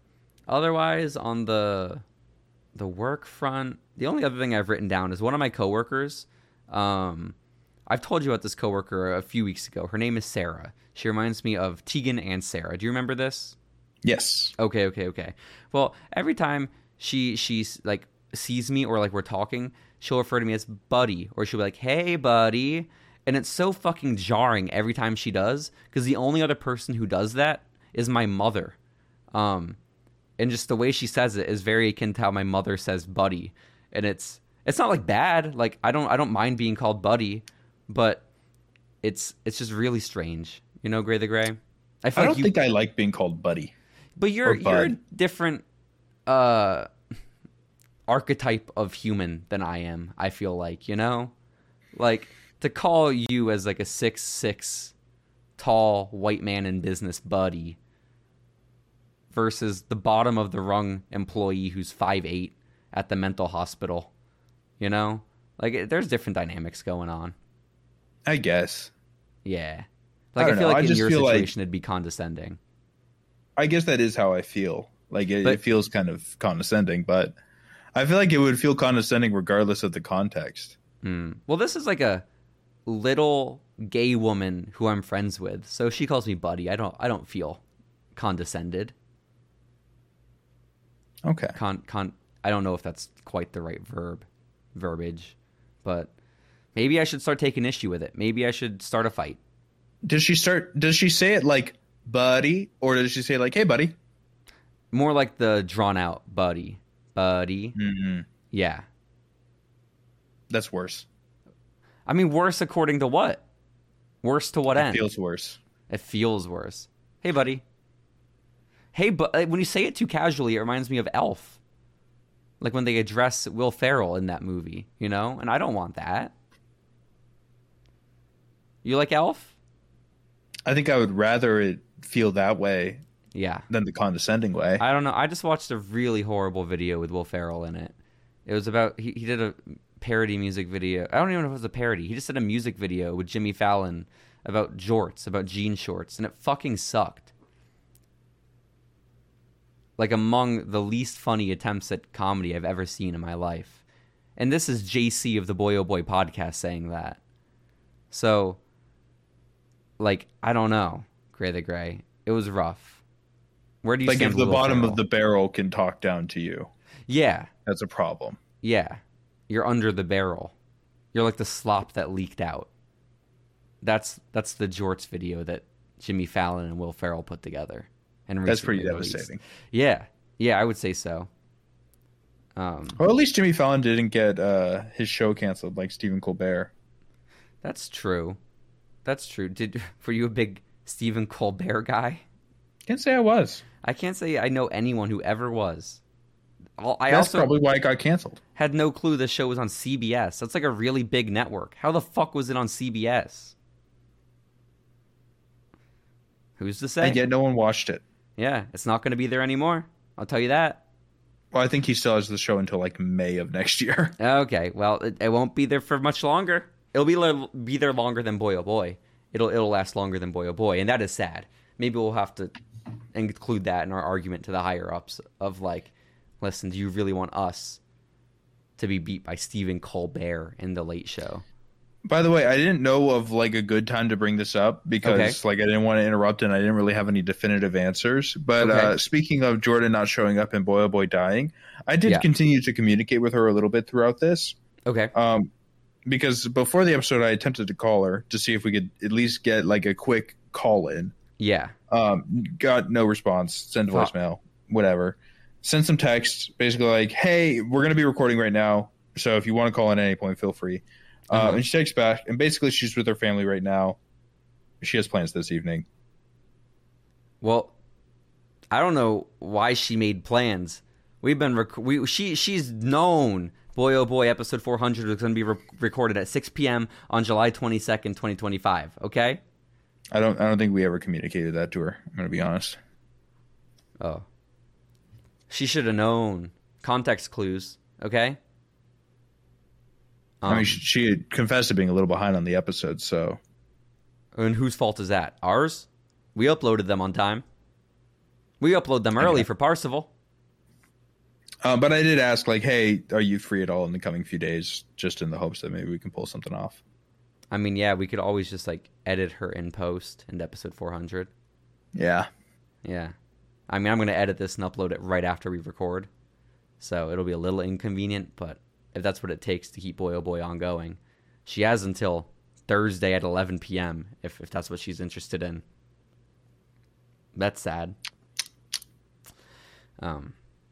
Otherwise, on the the work front, the only other thing I've written down is one of my coworkers. Um, I've told you about this coworker a few weeks ago. Her name is Sarah. She reminds me of Tegan and Sarah. Do you remember this? Yes. Okay, okay, okay. Well, every time she she's like sees me or like we're talking, she'll refer to me as buddy, or she'll be like, "Hey, buddy," and it's so fucking jarring every time she does, because the only other person who does that is my mother, um, and just the way she says it is very akin to how my mother says buddy, and it's it's not like bad. Like I don't I don't mind being called buddy, but it's it's just really strange, you know, Gray the Gray. I feel I like don't you, think I like being called buddy. but you're or you're a bud. different uh archetype of human than I am. I feel like, you know, like to call you as like a six six tall white man in business buddy versus the bottom of the rung employee who's five eight at the mental hospital, you know, like it, there's different dynamics going on. I guess. Yeah, I like I, don't feel know. like I in just your feel like- situation it'd be condescending. I guess that is how I feel. Like it, But- it feels kind of condescending, but I feel like it would feel condescending regardless of the context. Hmm. Well, this is like a little gay woman who I'm friends with, so if she calls me buddy, I don't I don't feel condescended. Okay. Con con I don't know if that's quite the right verb verbiage, but maybe I should start taking issue with it. Maybe I should start a fight. Does she start? Does she say it like buddy, or does she say like hey buddy? More like the drawn out buddy, buddy. Mm-hmm. Yeah. That's worse. I mean, worse according to what? Worse to what It end? feels worse. It feels worse. Hey, buddy. Hey, but when you say it too casually, it reminds me of Elf. Like when they address Will Ferrell in that movie, you know? And I don't want that. You like Elf? I think I would rather it feel that way Yeah. than the condescending way. I don't know. I just watched a really horrible video with Will Ferrell in it. It was about, he, he did a parody music video. I don't even know if it was a parody. He just did a music video with Jimmy Fallon about jorts, about jean shorts, and it fucking sucked. Like among the least funny attempts at comedy I've ever seen in my life. And this is J C of the Boy Oh Boy podcast saying that. So, like, I don't know, Gray the Gray. It was rough. Where do you Like stand if with the Will bottom Ferrell? of the barrel can talk down to you, Yeah, that's a problem. yeah. You're under the barrel. You're like the slop that leaked out. That's that's the jorts video that Jimmy Fallon and Will Ferrell put together. And That's pretty recently released. devastating. Yeah, yeah, I would say so. Um, Well, at least Jimmy Fallon didn't get uh, his show canceled like Stephen Colbert. that's true. That's true. Did were you a big Stephen Colbert guy? Can't say I was. I can't say I know anyone who ever was. Well, I That's also probably why it got canceled. had no clue the show was on C B S. That's like a really big network. How the fuck was it on C B S? Who's to say? And yet no one watched it. Yeah, it's not going to be there anymore. I'll tell you that. Well, I think he still has the show until like May of next year. Okay, well, it, it won't be there for much longer. It'll be le- be there longer than Boy Oh Boy. It'll it'll last longer than Boy Oh Boy, and that is sad. Maybe we'll have to include that in our argument to the higher ups of like, listen, do you really want us to be beat by Stephen Colbert in the Late Show? By the way, I didn't know of like a good time to bring this up because Okay. like I didn't want to interrupt and I didn't really have any definitive answers. But Okay. uh, speaking of Jordan not showing up and Boy Oh Boy dying, I did Yeah. continue to communicate with her a little bit throughout this. Okay. Um, because before the episode, I attempted to call her to see if we could at least get like a quick call in. Yeah. Um, got no response. Send Fuck. voicemail, whatever. Send some text, basically like, "Hey, we're gonna be recording right now, so if you want to call in at any point, feel free." Uh, Uh-huh. and she takes back, and basically she's with her family right now. She has plans this evening. Well, I don't know why she made plans. We've been rec- we she she's known Boy Oh Boy episode four hundred is going to be re- recorded at six p.m. on July twenty-second, twenty twenty-five, okay? I don't. I don't think we ever communicated that to her. I'm gonna be honest. Oh. She should have known. Context clues, okay? I mean, Um, she, she had confessed to being a little behind on the episode, so And whose fault is that? Ours? We uploaded them on time. We upload them early Okay. for Parsival. Uh, but I did ask, like, hey, are you free at all in the coming few days? Just in the hopes that maybe we can pull something off. I mean, yeah, we could always just like edit her in post into episode four hundred. Yeah. Yeah. I mean, I'm going to edit this and upload it right after we record. So it'll be a little inconvenient, but if that's what it takes to keep Boy Oh Boy ongoing, she has until Thursday at eleven p.m. if if that's what she's interested in. That's sad. Um.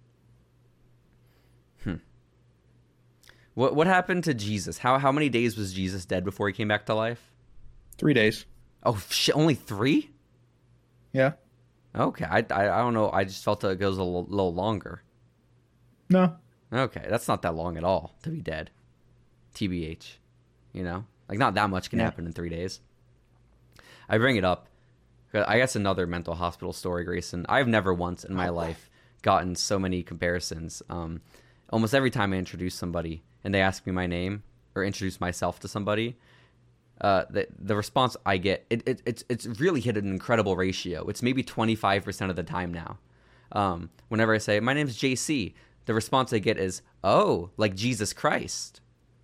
Hmm. What what happened to Jesus? How how many days was Jesus dead before he came back to life? Three days. Oh shit! Only three? Yeah. Okay, I, I I don't know. I just felt it goes a little, little longer. No. Okay, that's not that long at all to be dead. T B H, you know, like not that much can Yeah. happen in three days. I bring it up. 'Cause I guess another mental hospital story, Grayson. I've never once in my life gotten so many comparisons. Um, almost every time I introduce somebody and they ask me my name or introduce myself to somebody, uh, the the response I get, it, it it's it's really hit an incredible ratio. It's maybe twenty-five percent of the time now. Um, whenever I say my name's J C, the response I get is, "Oh, like Jesus Christ."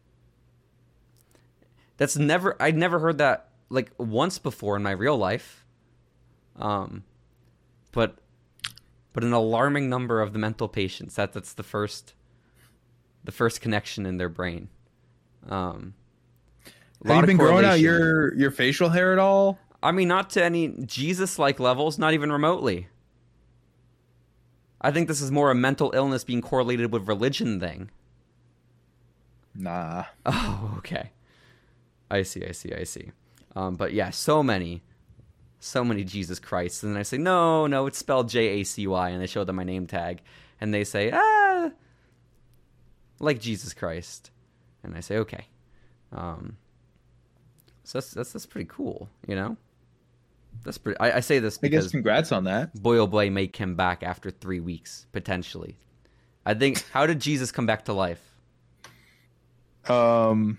That's never I'd never heard that like once before in my real life. Um, but but an alarming number of the mental patients that that's the first the first connection in their brain. Um, a lot Have you of been growing out correlation. your, your facial hair at all? I mean, not to any Jesus-like levels, not even remotely. I think this is more a mental illness being correlated with religion thing. Nah. Oh, okay. I see, I see, I see. Um, but yeah, so many, so many Jesus Christ. And then I say, no, no, it's spelled J A C Y. And they show them my name tag. And they say, ah, like Jesus Christ. And I say, okay. Um, so that's, that's, that's pretty cool, you know? That's pretty, I, I say this I guess because congrats on that. Boy Oh Boy may come back after three weeks, potentially. I think, how did Jesus come back to life? Um,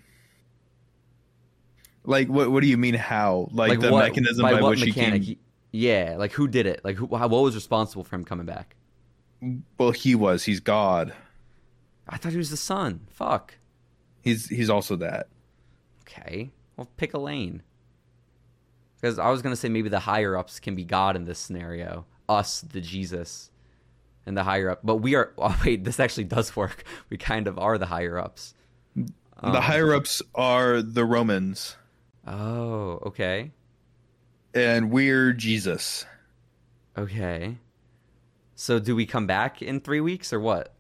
like what? What do you mean? How? Like, the what- mechanism by, what which mechanic? he came? Yeah, like who did it? Like who? How, what was responsible for him coming back? Well, he was. He's God. I thought he was the son. Fuck. He's he's also that. Okay, well, pick a lane. Because I was gonna say maybe the higher ups can be God in this scenario. Us, the Jesus, and the higher up. But we are. Oh wait, this actually does work. We kind of are the higher ups. Um, the higher ups are the Romans, Oh, okay, and we're Jesus. okay. So do we come back in three weeks or what?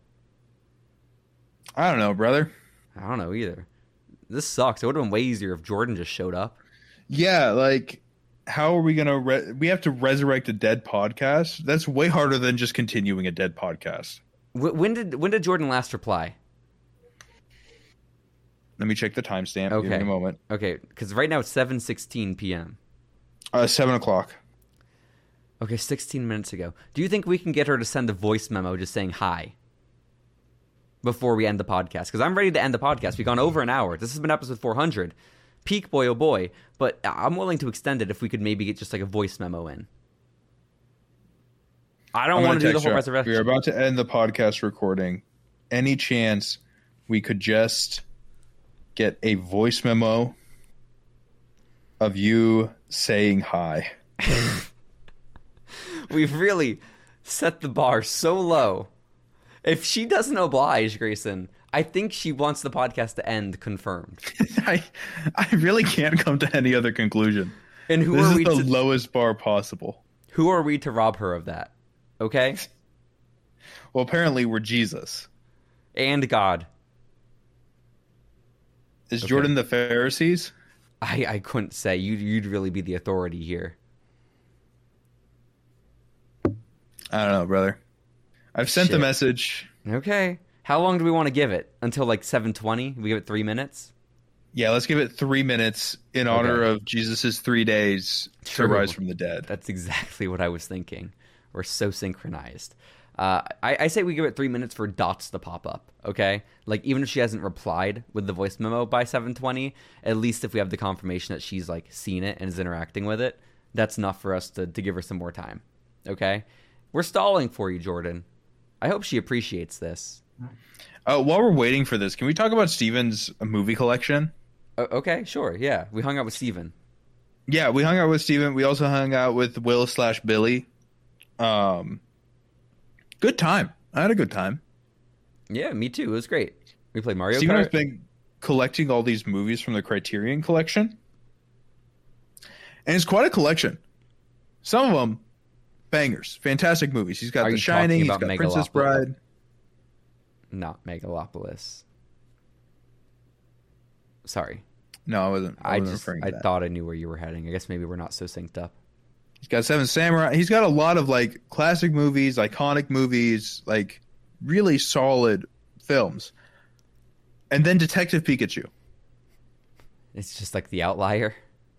I don't know, brother. I don't know either. This sucks. It would have been way easier if Jordan just showed up. Yeah, like, how are we gonna? Re- we have to resurrect a dead podcast. That's way harder than just continuing a dead podcast. Wh- When did when did Jordan last reply? Let me check the timestamp. Okay. Give me a moment. Okay, because right now it's seven sixteen p.m. Uh, seven o'clock. Okay, sixteen minutes ago. Do you think we can get her to send a voice memo just saying hi before we end the podcast? Because I'm ready to end the podcast. We've gone over an hour. This has been episode four hundred. Peak Boy Oh Boy. But I'm willing to extend it if we could maybe get just like a voice memo in. I don't I'm want to gonna do the text whole you. resurrection. We're about to end the podcast recording. Any chance we could just get a voice memo of you saying hi? We've really set the bar so low. If she doesn't oblige, Grayson, I think she wants the podcast to end confirmed. I I really can't come to any other conclusion. And who This are is we the to lowest bar possible. who are we to rob her of that? Okay? Well, apparently we're Jesus. And God. Is Okay. Jordan the Pharisees? I, I couldn't say. You'd, you'd really be the authority here. I don't know, brother. I've sent the Shit. message. Okay. How long do we want to give it? Until like seven twenty? We give it three minutes? Yeah, let's give it three minutes in honor Okay. of Jesus' three days True. to rise from the dead. That's exactly what I was thinking. We're so synchronized. Uh, I, I say we give it three minutes for dots to pop up, okay? Like, even if she hasn't replied with the voice memo by seven twenty, at least if we have the confirmation that she's, like, seen it and is interacting with it, that's enough for us to, to give her some more time, okay? We're stalling for you, Jordan. I hope she appreciates this. Uh, while we're waiting for this, can we talk about Steven's movie collection? O- okay, sure. Yeah, we hung out with Steven. Yeah, we hung out with Steven. We also hung out with Will slash Billy. Um, good time. I had a good time. Yeah, me too. It was great. We played Mario Steven Kart. has been collecting all these movies from the Criterion Collection. And it's quite a collection. Some of them, bangers. Fantastic movies. He's got Are The you Shining. He's talking got about Princess Megalopolis? Bride. Not Megalopolis. Sorry. No, I wasn't. I, I wasn't just referring to I that. thought I knew where you were heading. I guess maybe we're not so synced up. He's got Seven Samurai. He's got a lot of like classic movies, iconic movies, like really solid films. And then Detective Pikachu. It's just like The Outlier.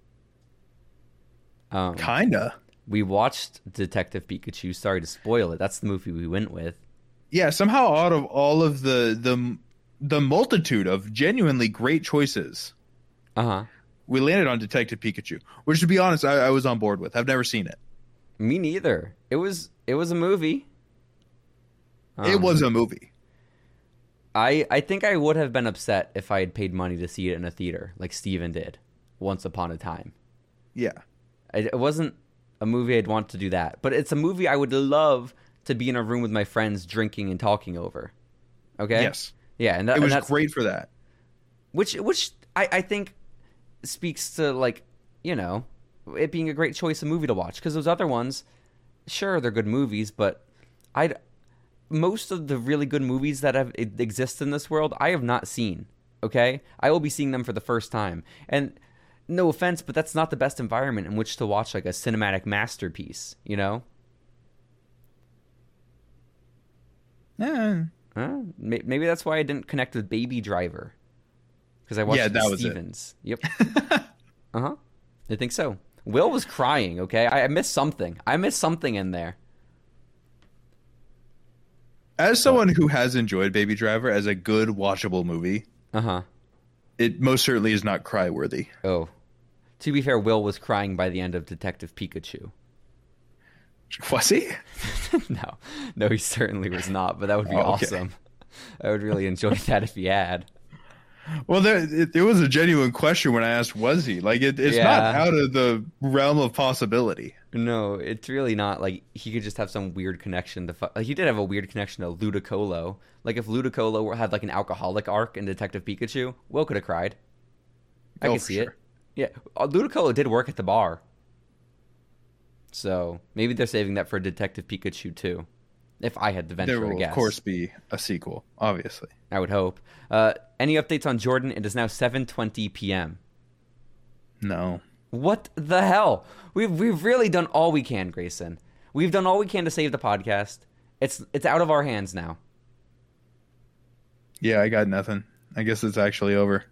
Um, Kinda. we watched Detective Pikachu. Sorry to spoil it. That's the movie we went with. Yeah, somehow out of all of the the the multitude of genuinely great choices, Uh huh. we landed on Detective Pikachu, which to be honest, I, I was on board with. I've never seen it. Me neither. It was it was a movie. it Um, was a movie. I I think I would have been upset if I had paid money to see it in a theater, like Steven did, once upon a time. Yeah. It, it wasn't a movie I'd want to do that, but it's a movie I would love to be in a room with my friends drinking and talking over. Okay. Yes. Yeah, and, that, It and was that's great for that. which which I, I think speaks to, like, you know, it being a great choice of movie to watch, because those other ones, sure, they're good movies, but I most of the really good movies that have exist in this world I have not seen. Okay, I will be seeing them for the first time, and no offense, but that's not the best environment in which to watch like a cinematic masterpiece. You know. Yeah. Huh? May- Maybe that's why I didn't connect with Baby Driver, because I watched Yeah, the that was it. Stevens. Yep. uh huh. I think so. Will was crying. Okay, I, I missed something. I missed something in there. As someone who has enjoyed Baby Driver as a good watchable movie, Uh huh. it most certainly is not cry worthy. Oh, to be fair, Will was crying by the end of Detective Pikachu. Was he? no, no, he certainly was not. But that would be Oh, okay. awesome. I would really enjoy that if he had. Well, there it, it was a genuine question when I asked, was he? Like, it, it's Yeah. not out of the realm of possibility. No, it's really not. Like, he could just have some weird connection to. Fu- like, he did have a weird connection to Ludicolo. Like, if Ludicolo had like an alcoholic arc in Detective Pikachu, Will could have cried. I Oh, can for see sure. it. Yeah, uh, Ludicolo did work at the bar, so maybe they're saving that for Detective Pikachu too. If I had to venture There a will, guess, of course, be a sequel, obviously. I would hope. Uh, any updates on Jordan? It is now seven twenty p.m. No. What the hell? We've we've really done all we can, Grayson. We've done all we can to save the podcast. It's it's out of our hands now. Yeah, I got nothing. I guess it's actually over.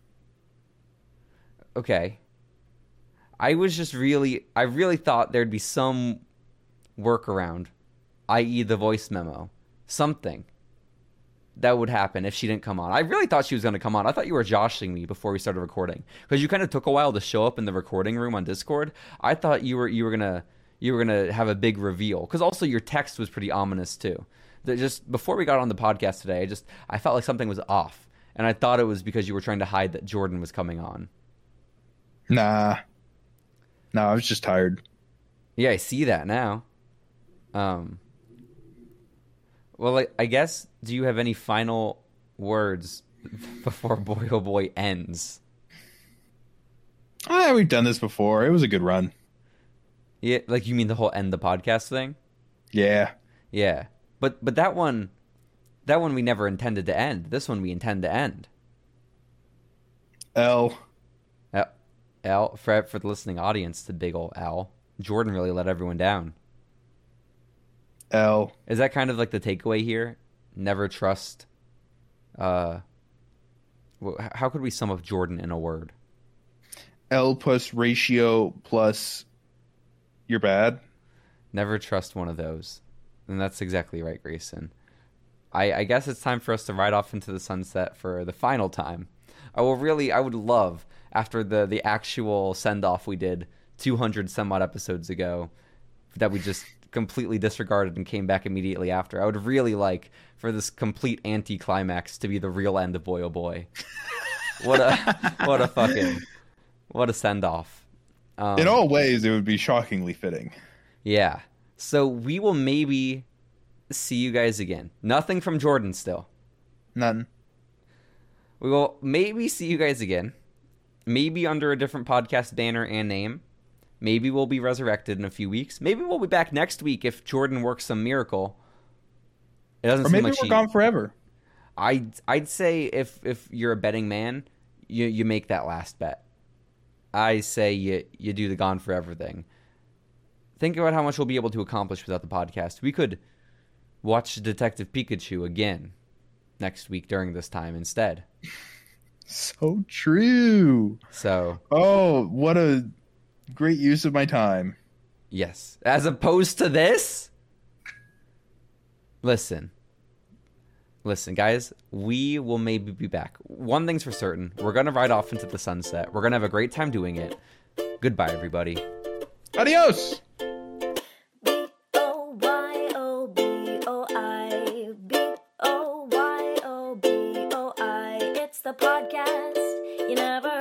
Okay. I was just really I really thought there'd be some workaround, that is the voice memo. Something that would happen if she didn't come on. I really thought she was going to come on. I thought you were joshing me before we started recording, because you kind of took a while to show up in the recording room on Discord. I thought you were you were gonna you were gonna have a big reveal, because also your text was pretty ominous too. That just before we got on the podcast today, I just I felt like something was off, and I thought it was because you were trying to hide that Jordan was coming on. Nah. No, I was just tired. Yeah, I see that now. Um. Well, I, I guess, do you have any final words before Boy Oh Boy ends? Ah, we've done this before. It was a good run. Yeah, like you mean the whole end the podcast thing? Yeah. Yeah, but but that one, that one we never intended to end. This one we intend to end. L. L, L for for the listening audience, the big old L. Jordan really let everyone down. L. Is that kind of like the takeaway here? Never trust. Uh, wh- how could we sum up Jordan in a word? L plus ratio plus you're bad. Never trust one of those. And that's exactly right, Grayson. I, I guess it's time for us to ride off into the sunset for the final time. I will really, I would love, after the, the actual send-off we did two hundred some odd episodes ago, that we just completely disregarded and came back immediately after. I would really like for this complete anti-climax to be the real end of Boy Oh Boy. What a what a fucking what a send-off. Um, In all ways, it would be shockingly fitting. Yeah. So we will maybe see you guys again. Nothing from Jordan still. None. We will maybe see you guys again. Maybe under a different podcast banner and name. Maybe we'll be resurrected in a few weeks. Maybe we'll be back next week if Jordan works some miracle. It doesn't Or seem maybe like we're she... gone forever. I'd I'd say if if you're a betting man, you you make that last bet. I say you you do the gone forever thing. Think about how much we'll be able to accomplish without the podcast. We could watch Detective Pikachu again next week during this time instead. So true. So, Oh, what a great use of my time. yes. As opposed to this? Listen. Listen, guys, we will maybe be back. One thing's for certain. We're going to ride off into the sunset. We're going to have a great time doing it. Goodbye, everybody. Adios. B O Y O B O I B O Y O B O I It's the podcast you never